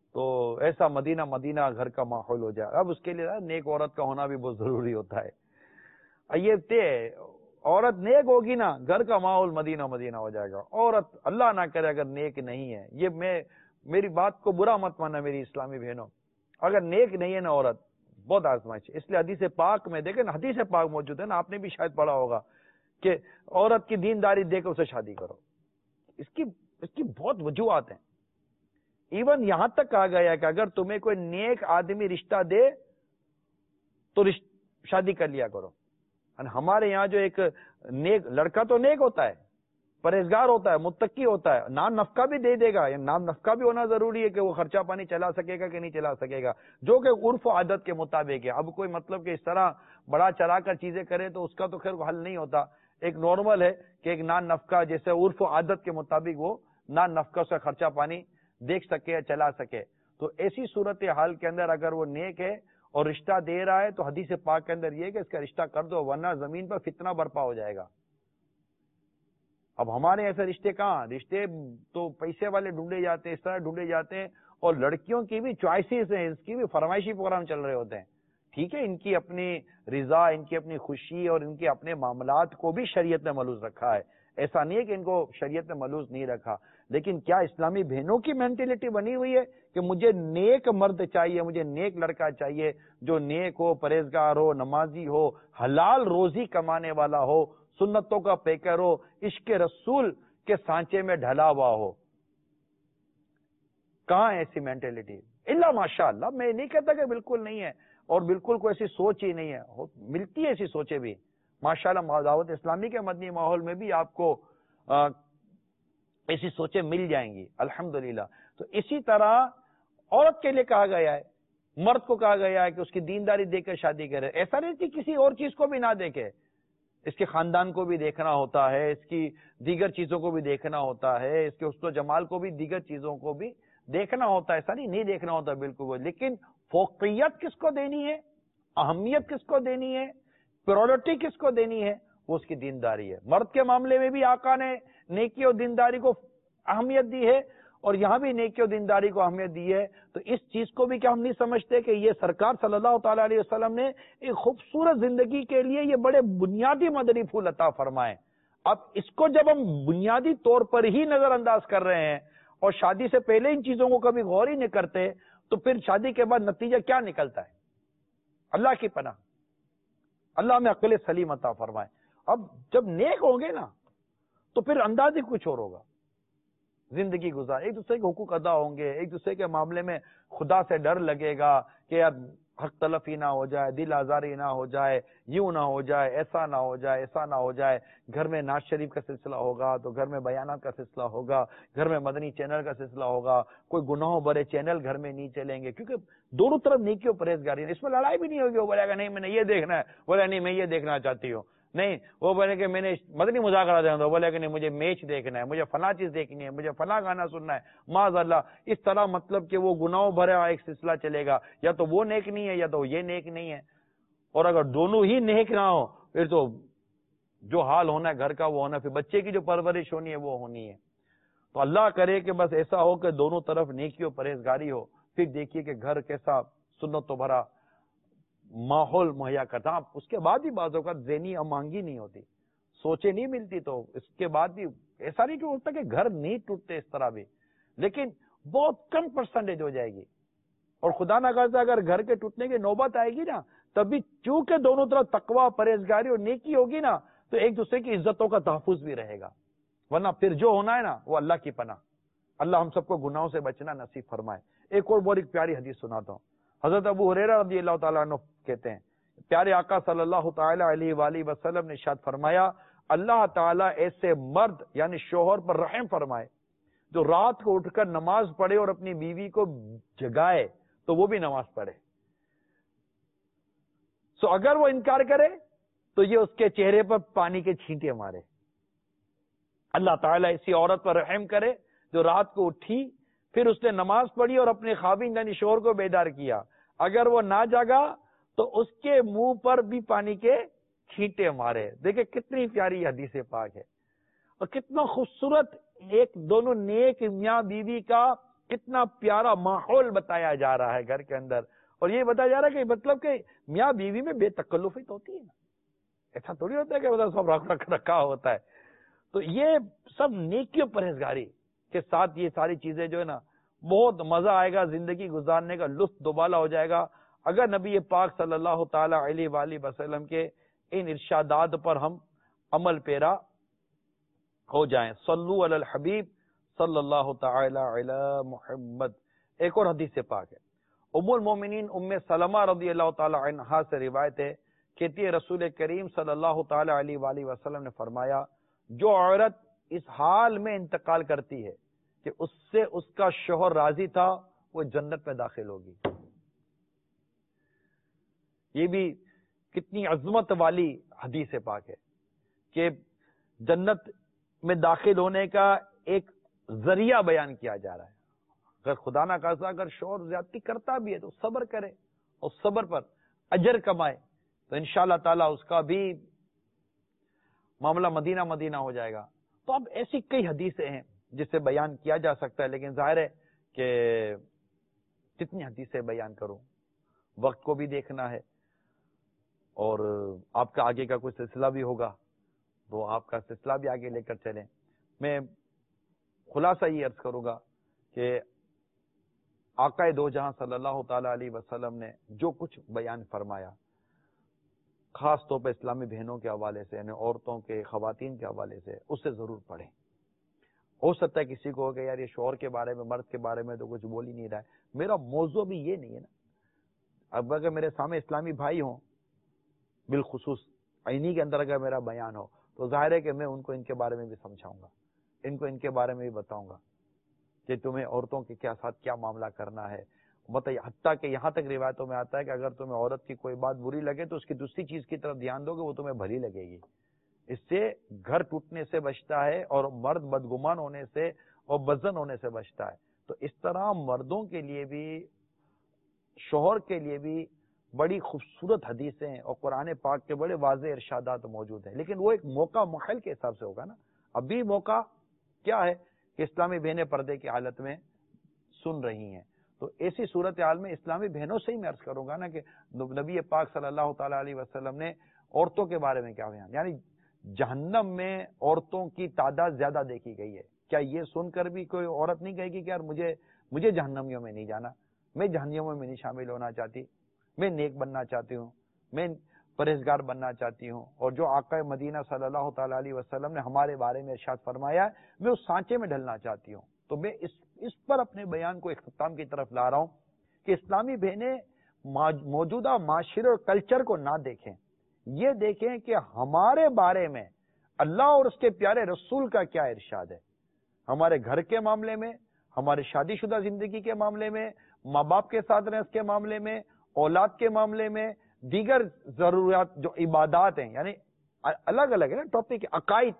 تو ایسا مدینہ گھر کا ماحول ہو جائے. اب اس کے لیے نیک عورت کا ہونا بھی بہت ضروری ہوتا ہے. یہ عورت نیک ہوگی نا, گھر کا ماحول مدینہ ہو جائے گا. عورت اللہ نہ کرے اگر نیک نہیں ہے, یہ میری بات کو برا مت ماننا میری اسلامی بہنوں, اگر نیک نہیں ہے نا عورت, بہت آزمائش ہے. اس لیے حدیث پاک میں دیکھیں نا, حدیث پاک موجود ہے نا, آپ نے بھی شاید پڑھا ہوگا کہ عورت کی دینداری دیکھ کر اسے شادی کرو. اس کی بہت وجوہات ہیں. ایون یہاں تک کہا گیا ہے کہ اگر تمہیں کوئی نیک آدمی رشتہ دے تو شادی کر لیا کرو. ہمارے یہاں جو ایک نیک لڑکا تو نیک ہوتا ہے, پرہیزگار ہوتا ہے, متقی ہوتا ہے, نام نفقہ بھی دے دے گا. نام نفقہ بھی ہونا ضروری ہے کہ وہ خرچہ پانی چلا سکے گا کہ نہیں چلا سکے گا, جو کہ عرف و عادت کے مطابق ہے. اب کوئی مطلب کہ اس طرح بڑا چلا کر چیزیں کرے تو اس کا تو خیر حل نہیں ہوتا. ایک نارمل ہے کہ ایک نان نفقہ جیسے عرف و عادت کے مطابق وہ نان نفقہ سے خرچہ پانی دیکھ سکے, چلا سکے. تو ایسی صورت حال کے اندر اگر وہ نیک ہے اور رشتہ دے رہا ہے تو حدیث پاک کے اندر یہ ہے کہ اس کا رشتہ کر دو, ورنہ زمین پر فتنہ برپا ہو جائے گا. اب ہمارے ایسے رشتے کہاں, رشتے تو پیسے والے ڈھونڈے جاتے ہیں, اس طرح ڈھونڈے جاتے ہیں, اور لڑکیوں کی بھی چوائسیز ہیں, اس کی بھی فرمائشی پروگرام چل رہے ہوتے ہیں. ٹھیک ہے, ان کی اپنی رضا, ان کی اپنی خوشی اور ان کے اپنے معاملات کو بھی شریعت نے ملوث رکھا ہے. ایسا نہیں ہے کہ ان کو شریعت نے ملوث نہیں رکھا, لیکن کیا اسلامی بہنوں کی مینٹلٹی بنی ہوئی ہے کہ مجھے نیک مرد چاہیے, مجھے نیک لڑکا چاہیے جو نیک ہو, پرہیزگار ہو, نمازی ہو, حلال روزی کمانے والا ہو, سنتوں کا پیکر ہو, عشق رسول کے سانچے میں ڈھلا ہوا ہو. کہاں ایسی مینٹلٹی؟ اللہ ماشاء اللہ, میں نہیں کہتا کہ بالکل نہیں ہے, اور بالکل کوئی ایسی سوچ ہی نہیں ہے, ملتی ہے ایسی سوچیں بھی ماشاءاللہ. دعوت اسلامی کے مدنی ماحول میں بھی آپ کو ایسی سوچیں مل جائیں گی الحمدللہ. تو اسی طرح عورت کے لیے کہا گیا ہے, مرد کو کہا گیا ہے کہ اس کی دینداری دیکھ کر شادی کرے. ایسا نہیں کہ کسی اور چیز کو بھی نہ دیکھے, اس کے خاندان کو بھی دیکھنا ہوتا ہے, اس کی دیگر چیزوں کو بھی دیکھنا ہوتا ہے, اس کے حسن و جمال کو بھی, دیگر چیزوں کو بھی دیکھنا ہوتا ہے. ایسا نہیں دیکھنا ہوتا بالکل. لیکن فوقیت کس کو دینی ہے, اہمیت کس کو دینی ہے, پرائورٹی کس کو دینی ہے, وہ اس کی دینداری ہے. مرد کے معاملے میں بھی آقا نے نیکی اور دینداری کو اہمیت دی ہے, اور یہاں بھی نیکی اور دینداری کو اہمیت دی ہے. تو اس چیز کو بھی کیا ہم نہیں سمجھتے کہ یہ سرکار صلی اللہ تعالی علیہ وسلم نے ایک خوبصورت زندگی کے لیے یہ بڑے بنیادی مدنی پھول عطا فرمائے. اب اس کو جب ہم بنیادی طور پر ہی نظر انداز کر رہے ہیں اور شادی سے پہلے ان چیزوں کو کبھی غور ہی نہیں کرتے, تو پھر شادی کے بعد نتیجہ کیا نکلتا ہے؟ اللہ کی پناہ, اللہ میں عقل سلیم عطا فرمائے. اب جب نیک ہوں گے نا تو پھر انداز ہی کچھ اور ہوگا زندگی گزار. ایک دوسرے کے حقوق ادا ہوں گے, ایک دوسرے کے معاملے میں خدا سے ڈر لگے گا کہ یار حق تلفی نہ ہو جائے, دل آزاری نہ ہو جائے, یوں نہ ہو جائے, ایسا نہ ہو جائے, ایسا نہ ہو جائے. گھر میں ناز شریف کا سلسلہ ہوگا تو گھر میں بیانات کا سلسلہ ہوگا, گھر میں مدنی چینل کا سلسلہ ہوگا, کوئی گناہوں بھرے چینل گھر میں نہیں چلیں گے, کیونکہ دونوں طرف نیکی اور پرہیزگاری ہے. اس میں لڑائی بھی نہیں ہوگی. وہ بولے گا نہیں میں نے یہ دیکھنا ہے, بولے نہیں میں یہ دیکھنا چاہتی ہوں, نہیں وہ بولے کہ میں نے مدنی مذاکرہ دینا, بولے کہ نہیں مجھے میچ دیکھنا ہے, مجھے فلاں چیز دیکھنی ہے, مجھے فلاں گانا سننا ہے. معاذ اللہ, اس طرح مطلب کہ وہ گناہوں بھرا ایک سلسلہ چلے گا. یا تو وہ نیک نہیں ہے یا تو یہ نیک نہیں ہے. اور اگر دونوں ہی نیک نہ ہو پھر تو جو حال ہونا ہے گھر کا وہ ہونا, پھر بچے کی جو پرورش ہونی ہے وہ ہونی ہے. تو اللہ کرے کہ بس ایسا ہو کہ دونوں طرف نیکی اور پرہیزگاری ہو. پھر دیکھیے کہ گھر کیسا سنت و بھرا ماحول مہیا کرتا. اس کے بعد بھی بعض اوقات ذہنی امانگی نہیں ہوتی, سوچیں نہیں ملتی, تو اس کے بعد بھی ایسا نہیں کہ ہوتا کہ گھر نہیں ٹوٹتے اس طرح بھی, لیکن بہت کم پرسنٹیج ہو جائے گی. اور خدا نہ کرتا اگر گھر کے ٹوٹنے کی نوبت آئے گی نا, تبھی چونکہ دونوں طرف تقویٰ, پرہیزگاری اور نیکی ہوگی نا, تو ایک دوسرے کی عزتوں کا تحفظ بھی رہے گا. ورنہ پھر جو ہونا ہے نا وہ اللہ کی پناہ. اللہ ہم سب کو گناہوں سے بچنا نصیب فرمائے. ایک اور بہت پیاری حدیث سناتا ہوں. حضرت ابو ہریرہ رضی اللہ تعالیٰ عنہ کہتے ہیں, پیارے آقا صلی اللہ تعالی علیہ وآلہ وسلم نے ارشاد فرمایا, اللہ تعالیٰ ایسے مرد یعنی شوہر پر رحم فرمائے جو رات کو اٹھ کر نماز پڑھے اور اپنی بیوی کو جگائے تو وہ بھی نماز پڑھے. سو اگر وہ انکار کرے تو یہ اس کے چہرے پر پانی کے چھینٹے مارے. اللہ تعالیٰ ایسی عورت پر رحم کرے جو رات کو اٹھی, پھر اس نے نماز پڑھی اور اپنے خاوند یعنی شوہر کو بیدار کیا. اگر وہ نہ جاگا تو اس کے منہ پر بھی پانی کے چھینٹے مارے. دیکھیں کتنی پیاری حدیث پاک ہے, اور کتنا خوبصورت ایک دونوں نیک میاں بیوی کا کتنا پیارا ماحول بتایا جا رہا ہے گھر کے اندر، اور یہ بتایا جا رہا ہے کہ مطلب کہ میاں بیوی میں بے تکلفی تو ہوتی ہے نا، ایسا تھوڑی ہوتا ہے کہ مطلب سب رکھ رکھا ہوتا ہے. تو یہ سب نیکی و پرہیزگاری کے ساتھ یہ ساری چیزیں جو ہے نا، بہت مزہ آئے گا، زندگی گزارنے کا لطف دوبالا ہو جائے گا اگر نبی پاک صلی اللہ تعالی علیہ وآلہ وسلم کے ان ارشادات پر ہم عمل پیرا ہو جائیں. صلو علی الحبیب صلی اللہ تعالی علی محمد. ایک اور حدیث پاک ہے، ام المومنین ام سلمہ رضی اللہ تعالی عنہا سے روایت ہے، کہتی ہے رسول کریم صلی اللہ تعالی علیہ وآلہ وسلم نے فرمایا، جو عورت اس حال میں انتقال کرتی ہے کہ اس سے اس کا شوہر راضی تھا، وہ جنت میں داخل ہوگی. یہ بھی کتنی عظمت والی حدیث پاک ہے کہ جنت میں داخل ہونے کا ایک ذریعہ بیان کیا جا رہا ہے. اگر خدا نہ خاصہ اگر شوہر زیادتی کرتا بھی ہے تو صبر کرے اور صبر پر اجر کمائے تو انشاءاللہ تعالی اس کا بھی معاملہ مدینہ مدینہ ہو جائے گا. تو اب ایسی کئی حدیثیں ہیں جس سے بیان کیا جا سکتا ہے، لیکن ظاہر ہے کہ کتنی حدیثیں بیان کروں، وقت کو بھی دیکھنا ہے، اور آپ کا آگے کا کوئی سلسلہ بھی ہوگا تو آپ کا سلسلہ بھی آگے لے کر چلیں. میں خلاصہ یہ عرض کروں گا کہ آقا دو جہاں صلی اللہ تعالی علیہ وسلم نے جو کچھ بیان فرمایا، خاص طور پہ اسلامی بہنوں کے حوالے سے، یعنی عورتوں کے، خواتین کے حوالے سے، اسے ضرور پڑھیں. ہو سکتا ہے کسی کو کہ یار یہ شوہر کے بارے میں، مرد کے بارے میں تو کچھ بول ہی نہیں رہا ہے. میرا موضوع بھی یہ نہیں ہے نا. اب اگر میرے سامنے اسلامی بھائی ہوں، بالخصوص عینی کے اندر اگر میرا بیان ہو تو ظاہر ہے کہ میں ان کو ان کے بارے میں بھی سمجھاؤں گا، ان کو ان کے بارے میں بھی بتاؤں گا کہ تمہیں عورتوں کے کیا ساتھ کیا معاملہ کرنا ہے. بتائیے، حتیٰ کہ یہاں تک روایتوں میں آتا ہے کہ اگر تمہیں عورت کی کوئی بات بری لگے تو اس کی دوسری چیز کی طرف دھیان دو گے، وہ تمہیں بھلی لگے گی. اس سے گھر ٹوٹنے سے بچتا ہے اور مرد بدگمان ہونے سے اور بدزن ہونے سے بچتا ہے. تو اس طرح مردوں کے لیے بھی، شوہر کے لیے بھی بڑی خوبصورت حدیثیں اور قرآن پاک کے بڑے واضح ارشادات موجود ہیں، لیکن وہ ایک موقع محل کے حساب سے ہوگا نا. ابھی موقع کیا ہے کہ اسلامی بہنیں پردے کی حالت میں سن رہی ہیں، تو ایسی صورتحال میں اسلامی بہنوں سے ہی میں عرض کروں گا نا کہ نبی پاک صلی اللہ تعالی علیہ وسلم نے عورتوں کے بارے میں کیا بیان، یعنی جہنم میں عورتوں کی تعداد زیادہ دیکھی گئی ہے. کیا یہ سن کر بھی کوئی عورت نہیں کہے گی کہ یار مجھے جہنمیوں میں نہیں جانا، میں جہنمیوں میں نہیں شامل ہونا چاہتی، میں نیک بننا چاہتی ہوں، میں پرہیزگار بننا چاہتی ہوں، اور جو آقا مدینہ صلی اللہ تعالی علیہ وسلم نے ہمارے بارے میں ارشاد فرمایا ہے میں اس سانچے میں ڈھلنا چاہتی ہوں. تو میں اس پر اپنے بیان کو اختتام کی طرف لا رہا ہوں کہ اسلامی بہنیں موجودہ معاشرے اور کلچر کو نہ دیکھیں، یہ دیکھیں کہ ہمارے بارے میں اللہ اور اس کے پیارے رسول کا کیا ارشاد ہے. ہمارے گھر کے معاملے میں، ہمارے شادی شدہ زندگی کے معاملے میں، ماں باپ کے ساتھ رہنے کے معاملے میں، اولاد کے معاملے میں، دیگر ضروریات جو عبادات ہیں، یعنی الگ الگ ہے نا ٹاپک، عقائد،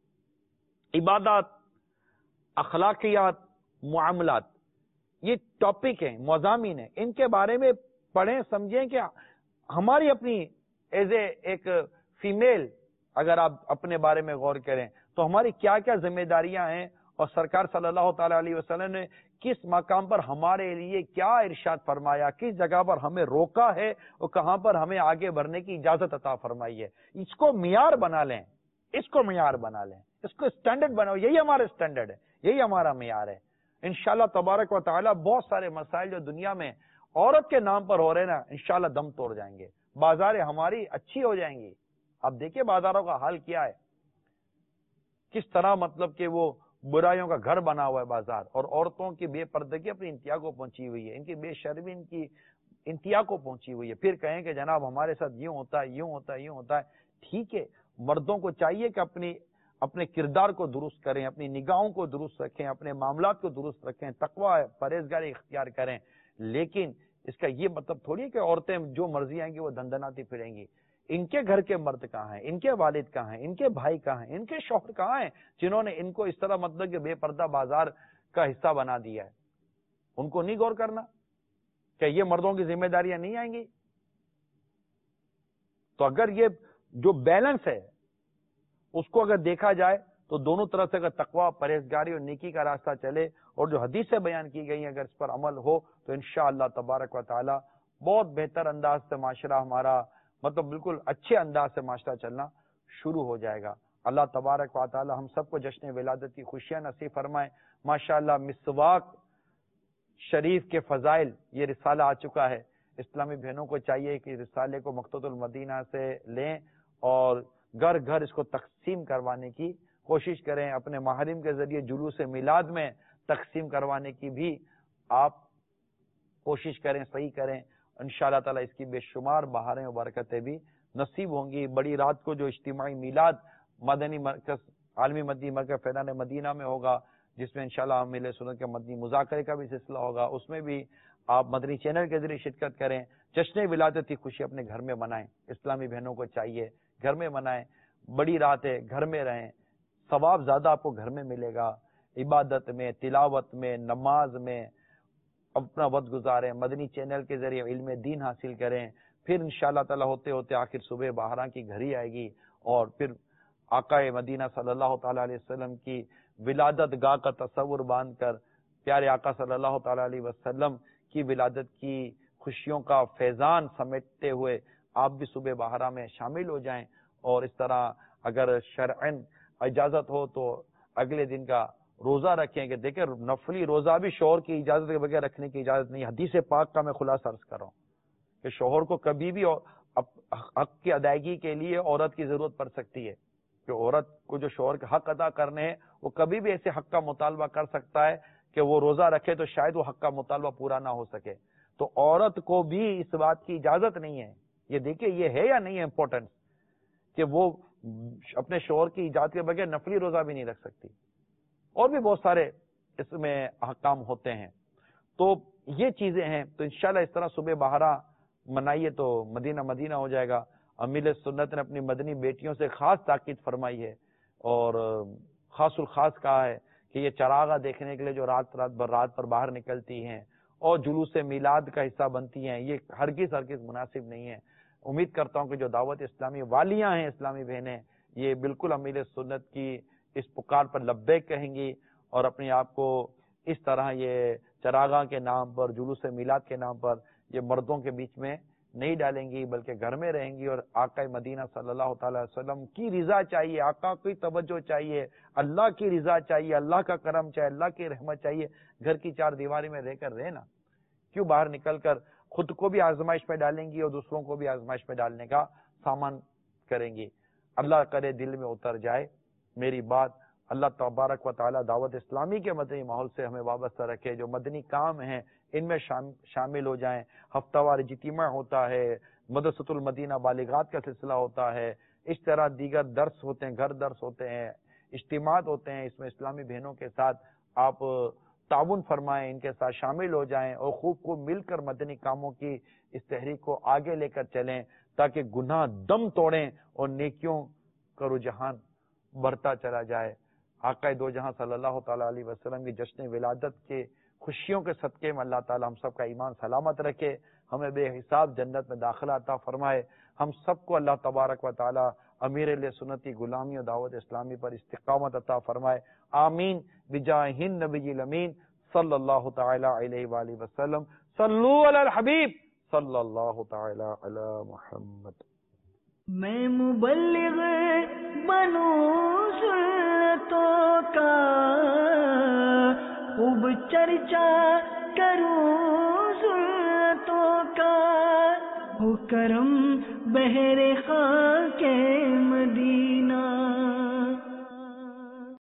عبادات، اخلاقیات، معاملات، یہ ٹاپک ہیں، مضامین ہیں. ان کے بارے میں پڑھیں، سمجھیں کہ ہماری اپنی ایز اے ایک فیمیل اگر آپ اپنے بارے میں غور کریں تو ہماری کیا کیا ذمہ داریاں ہیں، اور سرکار صلی اللہ تعالی علیہ وسلم نے کس مقام پر ہمارے لیے کیا ارشاد فرمایا، کس جگہ پر ہمیں روکا ہے اور کہاں پر ہمیں آگے بڑھنے کی اجازت عطا فرمائی ہے. اس کو معیار بنا لیں، اس کو معیار بنا لیں، اس کو اسٹینڈرڈ بناؤ. یہی ہمارا اسٹینڈرڈ ہے، یہی ہمارا معیار ہے. انشاءاللہ تبارک و تعالی بہت سارے مسائل جو دنیا میں عورت کے نام پر ہو رہے ہیں نا، انشاءاللہ دم توڑ جائیں گے، بازاریں ہماری اچھی ہو جائیں گی. اب دیکھیے بازاروں کا حال کیا ہے، کس طرح مطلب کہ وہ برائیوں کا گھر بنا ہوا ہے بازار، اور عورتوں کی بے پردگی اپنی انتہا کو پہنچی ہوئی ہے، ان کی بے شرمی ان کی انتہا کو پہنچی ہوئی ہے. پھر کہیں کہ جناب ہمارے ساتھ یوں ہوتا ہے، یوں ہوتا ہے، یوں ہوتا ہے. ٹھیک ہے، مردوں کو چاہیے کہ اپنے کردار کو درست کریں، اپنی نگاہوں کو درست رکھیں، اپنے معاملات کو درست رکھیں، تقوی پرہیزگاری اختیار کریں. لیکن اس کا یہ مطلب تھوڑی ہے کہ عورتیں جو مرضی آئیں گی وہ دندناتی پھریں گی. ان کے گھر کے مرد کہاں ہیں، ان کے والد کہاں ہیں، ان کے بھائی کہاں ہیں، ان کے شوہر کہاں ہیں جنہوں نے ان کو اس طرح مطلب کہ بے پردہ بازار کا حصہ بنا دیا ہے. ان کو نہیں غور کرنا کہ یہ مردوں کی ذمہ داریاں نہیں آئیں گی؟ تو اگر یہ جو بیلنس ہے اس کو اگر دیکھا جائے تو دونوں طرف سے اگر تقوی، پرہیزگاری اور نیکی کا راستہ چلے اور جو حدیثیں بیان کی گئی ہیں اگر اس پر عمل ہو تو انشاءاللہ تبارک و تعالی بہت بہتر انداز سے معاشرہ ہمارا مطلب بالکل اچھے انداز سے معاشرہ چلنا شروع ہو جائے گا۔ اللہ تبارک و تعالی ہم سب کو جشن ولادت کی خوشیاں نصیب فرمائے۔ ماشاءاللہ مسواک شریف کے فضائل یہ رسالہ آ چکا ہے، اسلامی بہنوں کو چاہیے کہ رسالے کو مکتبۃ المدینہ سے لیں اور گھر گھر اس کو تقسیم کروانے کی کوشش کریں، اپنے محرم کے ذریعے جلوس میلاد میں تقسیم کروانے کی بھی آپ کوشش کریں، صحیح کریں، انشاءاللہ تعالی اس کی بے شمار بہاریں و برکتیں بھی نصیب ہوں گی۔ بڑی رات کو جو اجتماعی میلاد مدنی مرکز عالمی مدنی مرکز فیضان مدینہ میں ہوگا، جس میں انشاءاللہ مل سنت کے مدنی مذاکرے کا بھی سلسلہ ہوگا، اس میں بھی آپ مدنی چینل کے ذریعے شرکت کریں، جشن ولادت کی خوشی اپنے گھر میں منائیں۔ اسلامی بہنوں کو چاہیے گھر میں منائیں، بڑی رات ہے گھر میں رہیں، ثواب زیادہ آپ کو گھر میں ملے گا، عبادت میں، تلاوت میں، نماز میں اپنا وقت گزاریں، مدنی چینل کے ذریعے علم دین حاصل کریں، پھر انشاءاللہ تعالی ہوتے ہوتے آخر صبح بہاراں کی گھڑی آئے گی اور پھر آقا مدینہ صلی اللہ تعالی علیہ وسلم کی ولادت گاہ کا تصور باندھ کر پیارے آقا صلی اللہ تعالی علیہ وسلم کی ولادت کی خوشیوں کا فیضان سمیٹتے ہوئے آپ بھی صبح بہارا میں شامل ہو جائیں، اور اس طرح اگر شرعن اجازت ہو تو اگلے دن کا روزہ رکھیں کہ دیکھیں نفلی روزہ بھی شوہر کی اجازت کے بغیر رکھنے کی اجازت نہیں۔ حدیث پاک کا میں خلاصہ عرض کر رہا ہوں کہ شوہر کو کبھی بھی حق کی ادائیگی کے لیے عورت کی ضرورت پڑ سکتی ہے، کہ عورت کو جو شوہر کے حق ادا کرنے ہیں وہ کبھی بھی ایسے حق کا مطالبہ کر سکتا ہے کہ وہ روزہ رکھے تو شاید وہ حق کا مطالبہ پورا نہ ہو سکے، تو عورت کو بھی اس بات کی اجازت نہیں ہے۔ یہ دیکھیں یہ ہے یا نہیں ہے امپورٹنس کہ وہ اپنے شوہر کی اجازت کے بغیر نفلی روزہ بھی نہیں رکھ سکتی، اور بھی بہت سارے اس میں احکام ہوتے ہیں۔ تو یہ چیزیں ہیں، تو انشاءاللہ اس طرح صبح بہارا منائیے تو مدینہ مدینہ ہو جائے گا۔ امیل سنت نے اپنی مدنی بیٹیوں سے خاص تاکید فرمائی ہے اور خاص الخاص کہا ہے کہ یہ چراغا دیکھنے کے لیے جو رات پر باہر نکلتی ہیں اور جلوس میلاد کا حصہ بنتی ہیں، یہ ہرگز مناسب نہیں ہے۔ امید کرتا ہوں کہ جو دعوت اسلامی والیاں ہیں، اسلامی بہنیں، یہ بالکل امیل سنت کی اس پکار پر لبیک کہیں گی اور اپنے آپ کو اس طرح یہ چراغاں کے نام پر، جلوس میلاد کے نام پر یہ مردوں کے بیچ میں نہیں ڈالیں گی، بلکہ گھر میں رہیں گی اور آقا مدینہ صلی اللہ تعالی وسلم کی رضا چاہیے، آقا کی توجہ چاہیے، اللہ کی رضا چاہیے، اللہ کا کرم چاہیے، اللہ کی رحمت چاہیے۔ گھر کی چار دیواری میں رہ کر رہنا، کیوں باہر نکل کر خود کو بھی آزمائش میں ڈالیں گی اور دوسروں کو بھی آزمائش میں ڈالنے کا سامان کریں گی۔ اللہ کرے دل میں اتر جائے میری بات۔ اللہ تبارک و تعالی دعوت اسلامی کے مدنی ماحول سے ہمیں وابستہ رکھے، جو مدنی کام ہیں ان میں شامل ہو جائیں۔ ہفتہ وار اجتماع ہوتا ہے، مدرسۃ المدینہ بالغات کا سلسلہ ہوتا ہے، اس طرح دیگر درس ہوتے ہیں، گھر درس ہوتے ہیں، اجتماعات ہوتے ہیں، اس میں اسلامی بہنوں کے ساتھ آپ تعاون فرمائیں، ان کے ساتھ شامل ہو جائیں اور خوب مل کر مدنی کاموں کی اس تحریک کو آگے لے کر چلیں، تاکہ گناہ دم توڑیں اور نیکیوں کا رجحان بڑھتا چلا جائے۔ آقا دو جہاں صلی اللہ تعالی علیہ وسلم کی جشن ولادت کے خوشیوں کے صدقے میں اللہ تعالی ہم سب کا ایمان سلامت رکھے، ہمیں بے حساب جنت میں داخلہ عطا فرمائے، ہم سب کو اللہ تبارک و تعالی امیر علیہ سنتی غلامی و دعوت اسلامی پر استقامت عطا فرمائے، آمین بجاہ النبی الامین صلی اللہ تعالی علیہ وآلہ وسلم۔ صلو علی الحبیب صلی اللہ تعالی علی محمد۔ میں مبلغ بنوں سنتوں کا، خوب چرچا کروں سنتوں کا، ہو کرم بہر خاک